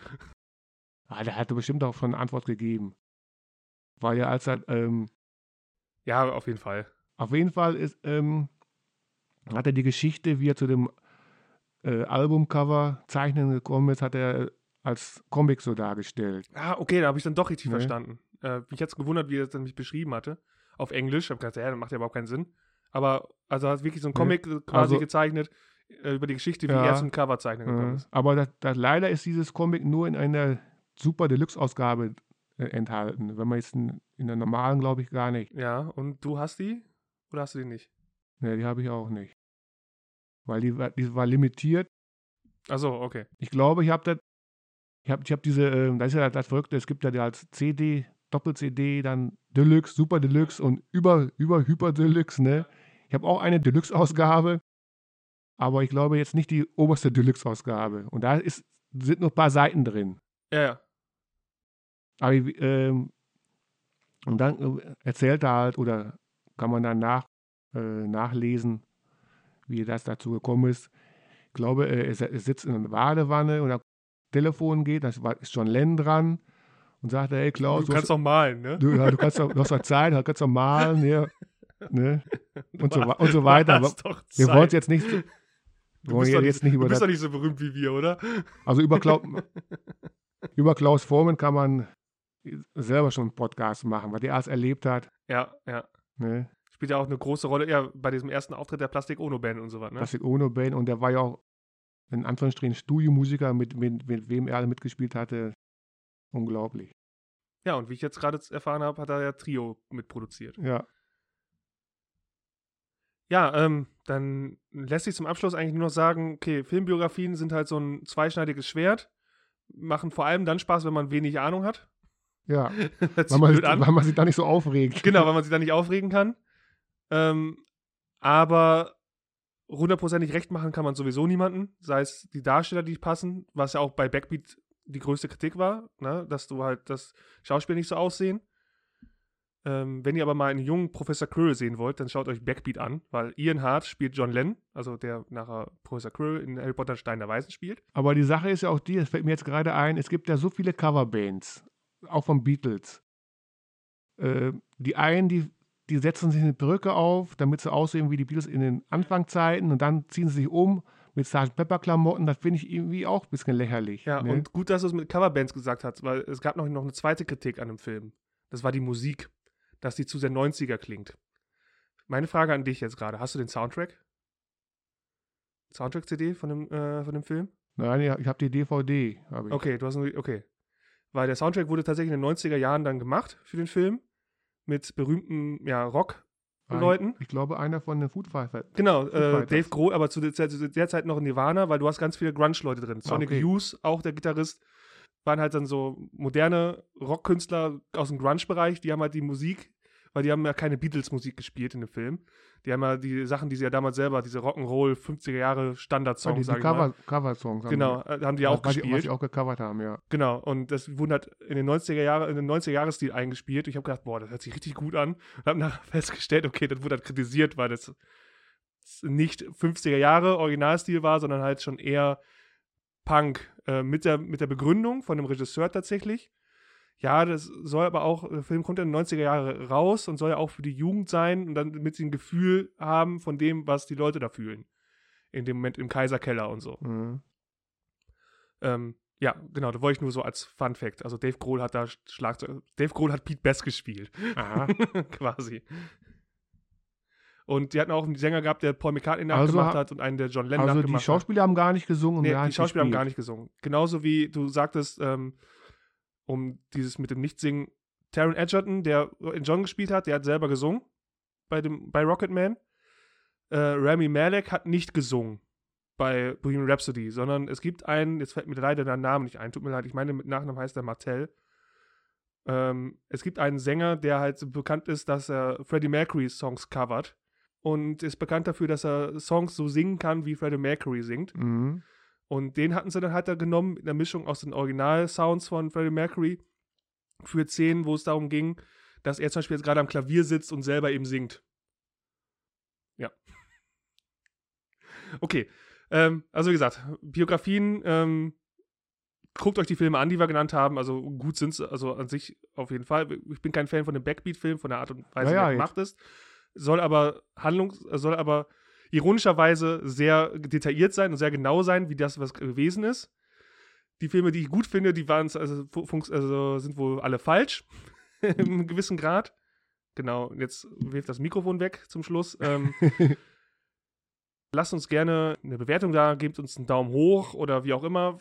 Ah, der hatte bestimmt auch schon eine Antwort gegeben. Weil ja, als er, ähm, Ja, auf jeden Fall. auf jeden Fall ist, ähm, hat er die Geschichte, wie er zu dem äh, Albumcover zeichnen gekommen ist, hat er als Comic so dargestellt. Ah, okay, da habe ich dann doch richtig Nee. verstanden. Äh, mich jetzt gewundert, wie er es dann mich beschrieben hatte. Auf Englisch. Ich habe gedacht, ja, das macht ja überhaupt keinen Sinn. Aber, also er hat wirklich so ein Nee. Comic äh, quasi Also- gezeichnet äh, über die Geschichte, wie Ja. er zum Cover zeichnen gekommen Äh, ist. aber das, das, leider ist dieses Comic nur in einer Super Deluxe-Ausgabe äh, enthalten. Wenn man jetzt in, in der normalen, glaube ich, gar nicht. Ja, und du hast die? Oder hast du die nicht? Ne, die habe ich auch nicht. Weil die, war- die war limitiert. Achso, okay. Ich glaube, ich habe das, ich habe ich hab diese, ähm, das ist ja das Verrückte, es gibt ja die als C D, Doppel-C D, dann Deluxe, Super Deluxe und über, über Hyper Deluxe, ne? Ich habe auch eine Deluxe-Ausgabe, aber ich glaube jetzt nicht die oberste Deluxe-Ausgabe. Und da ist, sind noch ein paar Seiten drin. Ja, ja. Aber, ich, ähm, und dann äh, erzählt er halt, oder kann man dann nach, äh, nachlesen, wie das dazu gekommen ist. Ich glaube, äh, er, er sitzt in einer Badewanne und das Telefon geht, da ist John Lennon dran und sagt, hey Klaus, Du kannst hast, doch malen, ne? du, ja, du, kannst doch, du hast doch Zeit, du kannst doch malen, ja, ne? Du und, so, hast- und so du weiter. Aber hast doch wir Zeit. wollen es jetzt nicht, wir Du wollen bist, doch jetzt nicht, nicht über du bist das, doch nicht so berühmt wie wir, oder? also über, Klau, über Klaus Vormann kann man selber schon einen Podcast machen, was er alles erlebt hat, Ja, ja. ne? Spielt ja auch eine große Rolle, ja, bei diesem ersten Auftritt der Plastik Ono Band und so was, ne? Plastic Ono Band und der war ja auch in Anführungsstrichen Studiomusiker, mit, mit, mit wem er alle mitgespielt hatte. Unglaublich. Ja, und wie ich jetzt gerade erfahren habe, hat er ja Trio mitproduziert. Ja. Ja, ähm, dann lässt sich zum Abschluss eigentlich nur noch sagen, okay, Filmbiografien sind halt so ein zweischneidiges Schwert, machen vor allem dann Spaß, wenn man wenig Ahnung hat. Ja, Hört weil sich man, blöd sich, an. weil man sich da nicht so aufregt. Genau, weil man sich da nicht aufregen kann. Ähm, aber hundertprozentig recht machen kann man sowieso niemanden, sei es die Darsteller, die passen, was ja auch bei Backbeat die größte Kritik war, ne? Dass du halt das Schauspiel nicht so aussehen. Ähm, wenn ihr aber mal einen jungen Professor Quirrell sehen wollt, dann schaut euch Backbeat an, weil Ian Hart spielt John Lennon, also der nachher Professor Quirrell in Harry Potter Stein der Weisen spielt. Aber die Sache ist ja auch die, das fällt mir jetzt gerade ein, es gibt ja so viele Coverbands, auch von Beatles. Äh, die einen, die, die setzen sich eine Perücke auf, damit sie aussehen wie die Beatles in den Anfangszeiten und dann ziehen sie sich um mit Sergeant Pepper Klamotten, das finde ich irgendwie auch ein bisschen lächerlich. Ja, ne? und gut, dass du es mit Coverbands gesagt hast, weil es gab noch, noch eine zweite Kritik an dem Film. Das war die Musik, dass die zu sehr neunziger klingt. Meine Frage an dich jetzt gerade, hast du den Soundtrack? Soundtrack-C D von dem, äh, von dem Film? Nein, ich habe die D V D. Hab ich. Okay, du hast nur, okay. Weil der Soundtrack wurde tatsächlich in den neunziger Jahren dann gemacht für den Film mit berühmten, ja, Rock-Leuten. Ich glaube, einer von den Food Fighters. Genau, Foo äh, Fighters. Dave Grohl, aber zu der, Zeit- zu der Zeit noch in Nirvana, weil du hast ganz viele Grunge-Leute drin. Sonic okay. Youth, auch der Gitarrist, waren halt dann so moderne Rockkünstler aus dem Grunge-Bereich, die haben halt die Musik, weil die haben ja keine Beatles-Musik gespielt in dem Film. Die haben ja die Sachen, die sie ja damals selber, diese Rock'n'Roll fünfziger Jahre Standard-Songs, die sag die ich mal. Cover, Cover-Songs. haben Genau, die- äh, haben die was- auch was die- gespielt. Was die auch gecovert haben, ja. Genau, und das wurden halt in den neunziger Jahre, in den neunziger-Jahres-Stil eingespielt. Ich habe gedacht, boah, das hört sich richtig gut an. Und habe nachher festgestellt, okay, das wurde halt kritisiert, weil das nicht fünfziger Jahre Originalstil war, sondern halt schon eher Punk. Äh, mit, der, mit der Begründung von dem Regisseur tatsächlich. Ja, das soll aber auch, der Film kommt ja in den neunziger Jahre raus und soll ja auch für die Jugend sein und dann mit sie ein Gefühl haben von dem, was die Leute da fühlen. In dem Moment im Kaiserkeller und so. Mhm. Ähm, ja, genau, da wollte ich nur so als Fun Fact. Also Dave Grohl hat da Schlagzeug. Dave Grohl hat Pete Best gespielt. Aha. Quasi. Und die hatten auch einen Sänger gehabt, der Paul McCartney Also nachgemacht ha- hat und einen, der John Lennon Also die nachgemacht hat. Schauspieler haben gar nicht gesungen und Nee, gar die nicht Schauspieler haben gespielt. gar nicht gesungen. Genauso wie du sagtest, ähm, um dieses mit dem Nichtsingen, Taron Egerton, der in John gespielt hat, der hat selber gesungen bei, dem, bei Rocketman. Äh, Rami Malek hat nicht gesungen bei Bohemian Rhapsody, sondern es gibt einen, jetzt fällt mir leider der Name nicht ein, tut mir leid, ich meine mit Nachnamen heißt er Martell. Ähm, es gibt einen Sänger, der halt so bekannt ist, dass er Freddie Mercury Songs covert und ist bekannt dafür, dass er Songs so singen kann, wie Freddie Mercury singt. Mhm. Und den hatten sie dann halt da genommen mit einer Mischung aus den Original-Sounds von Freddie Mercury für Szenen, wo es darum ging, dass er zum Beispiel jetzt gerade am Klavier sitzt und selber eben singt. Ja. Okay. Ähm, also wie gesagt, Biografien, ähm, guckt euch die Filme an, die wir genannt haben. Also gut sind sie, also an sich auf jeden Fall. Ich bin kein Fan von dem Backbeat-Film, von der Art und Weise, Ja, wie ja, er gemacht ist. Soll aber Handlungs, soll aber ironischerweise sehr detailliert sein und sehr genau sein, wie das was gewesen ist. Die Filme, die ich gut finde, die waren also, also sind wohl alle falsch. In einem gewissen Grad. Genau, jetzt wirft das Mikrofon weg zum Schluss. Ähm, lasst uns gerne eine Bewertung da, gebt uns einen Daumen hoch oder wie auch immer.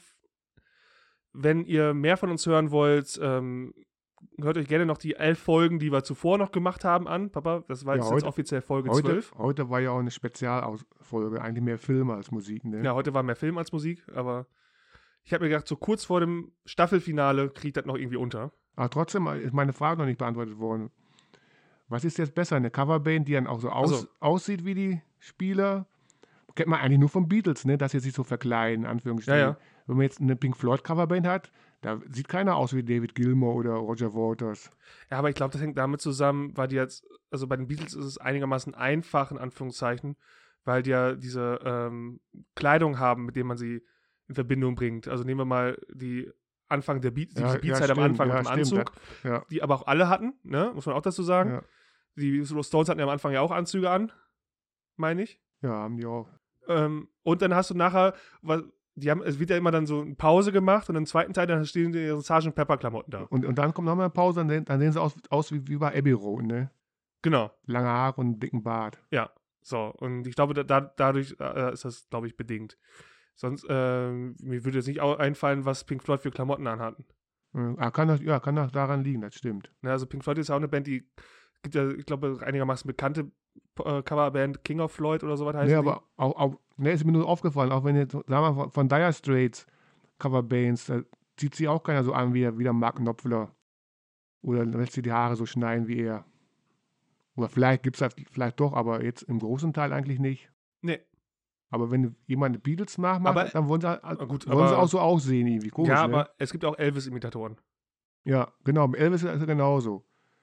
Wenn ihr mehr von uns hören wollt, ähm, hört euch gerne noch die elf Folgen, die wir zuvor noch gemacht haben, an. Papa, das war Ja, jetzt, heute- jetzt offiziell Folge Heute, zwölf. heute war ja auch eine Spezialfolge, eigentlich mehr Filme als Musik, ne? Ja, heute war mehr Film als Musik, aber ich habe mir gedacht, so kurz vor dem Staffelfinale kriegt das noch irgendwie unter. Aber trotzdem ist meine Frage noch nicht beantwortet worden. Was ist jetzt besser, eine Coverband, die dann auch so aus, Also- aussieht wie die Spieler? Kennt man eigentlich nur von Beatles, ne? Dass sie sich so verkleiden, in Anführungsstrichen. Ja, ja. Wenn man jetzt eine Pink Floyd Coverband hat, da sieht keiner aus wie David Gilmour oder Roger Waters. Ja, aber ich glaube, das hängt damit zusammen, weil die jetzt, also bei den Beatles ist es einigermaßen einfach, in Anführungszeichen, weil die ja diese ähm, Kleidung haben, mit der man sie in Verbindung bringt. Also nehmen wir mal die Anfang der Beat, Ja, die Beatzeit ja, am Anfang stimmt, mit ja, dem stimmt, Anzug, Ja, die aber auch alle hatten, ne? Muss man auch dazu sagen. ja, Die Stones hatten ja am Anfang ja auch Anzüge an, meine ich. ja, haben die auch. Ähm, und dann hast du nachher, was, die haben, es wird ja immer dann so eine Pause gemacht und im zweiten Teil dann stehen die ihre Sergeant Pepper Klamotten da. Und, und dann kommt nochmal eine Pause, dann, sehen- dann sehen sie aus, aus wie, wie bei Abbey Road, ne? Genau, Lange Haare und einen dicken Bart. ja. So, und ich glaube, da, da, dadurch äh, ist das, glaube ich, bedingt. Sonst, äh, mir würde jetzt nicht au- einfallen, was Pink Floyd für Klamotten anhatten. Äh, ah, kann das, ja, kann das daran liegen, das stimmt. Ne, also Pink Floyd ist ja auch eine Band, die gibt ja, ich glaube, einigermaßen bekannte äh, Coverband, King of Floyd oder sowas heißt Nee, die. aber auch, auch ne, ist mir nur aufgefallen, auch wenn jetzt, sagen wir mal, von, von Dire Straits Coverbands, da sieht sie auch keiner so an wie, der- wie der Mark Knopfler. Oder lässt sie die Haare so schneiden wie er. Oder vielleicht gibt es das vielleicht doch, aber jetzt im großen Teil eigentlich nicht. Nee, Aber wenn jemand die Beatles nachmacht, Aber- dann wollen sie, halt- ah, gut, wollen sie aber- auch so aussehen irgendwie. Komisch, ja, ne? aber es gibt auch Elvis-Imitatoren. Ja, genau. Mit Elvis ist es genauso.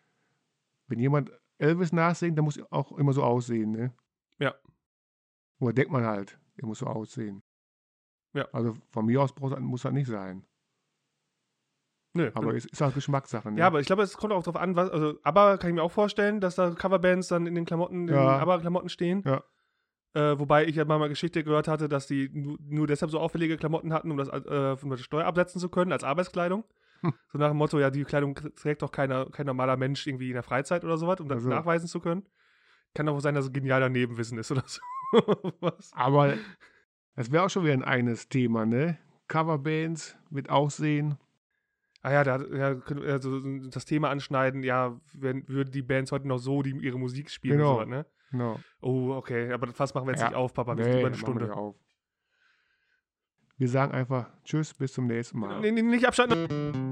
Wenn jemand Elvis nachsingt, dann muss er auch immer so aussehen, ne? Ja. Oder denkt man halt, er muss so aussehen. Ja. Also von mir aus braucht- muss das nicht sein. Nö, Aber genau. es ist auch Geschmackssache, ne? Ja, aber ich glaube, es kommt auch drauf an, was, also aber kann ich mir auch vorstellen, dass da Coverbands dann in den Klamotten, in Ja. den Aber-Klamotten stehen. Ja. Äh, wobei ich ja mal eine Geschichte gehört hatte, dass die nu nur deshalb so auffällige Klamotten hatten, um das äh, von der Steuer absetzen zu können, als Arbeitskleidung. Hm. So nach dem Motto, ja, die Kleidung trägt doch keiner, kein normaler Mensch irgendwie in der Freizeit oder sowas, um das Also. nachweisen zu können. Kann auch sein, dass es genial Danebenwissen ist oder so. Was? Aber das wäre auch schon wieder ein eigenes Thema, ne? Coverbands mit Aussehen. Ah ja, da ja, können wir also das Thema anschneiden, ja, wenn, würden die Bands heute noch so die ihre Musik spielen Genau. und so, ne? Genau. Oh, okay, aber das Fass machen wir jetzt Ja. nicht auf, Papa, wir Nee, sind über eine dann machen wir Stunde. nicht auf. Wir sagen einfach Tschüss, bis zum nächsten Mal. Nee, nee, nicht abschalten.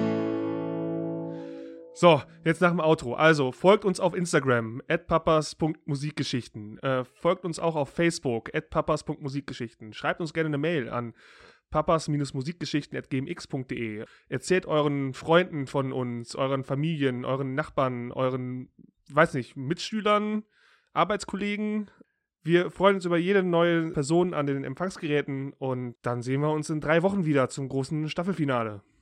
So, jetzt nach dem Outro. Also, folgt uns auf Instagram, at papas punkt musikgeschichten. Äh, folgt uns auch auf Facebook, at papas punkt musikgeschichten. Schreibt uns gerne eine Mail an papas musikgeschichten at gmx punkt de. Erzählt euren Freunden von uns, euren Familien, euren Nachbarn, euren, weiß nicht, Mitschülern, Arbeitskollegen. Wir freuen uns über jede neue Person an den Empfangsgeräten und dann sehen wir uns in drei Wochen wieder zum großen Staffelfinale.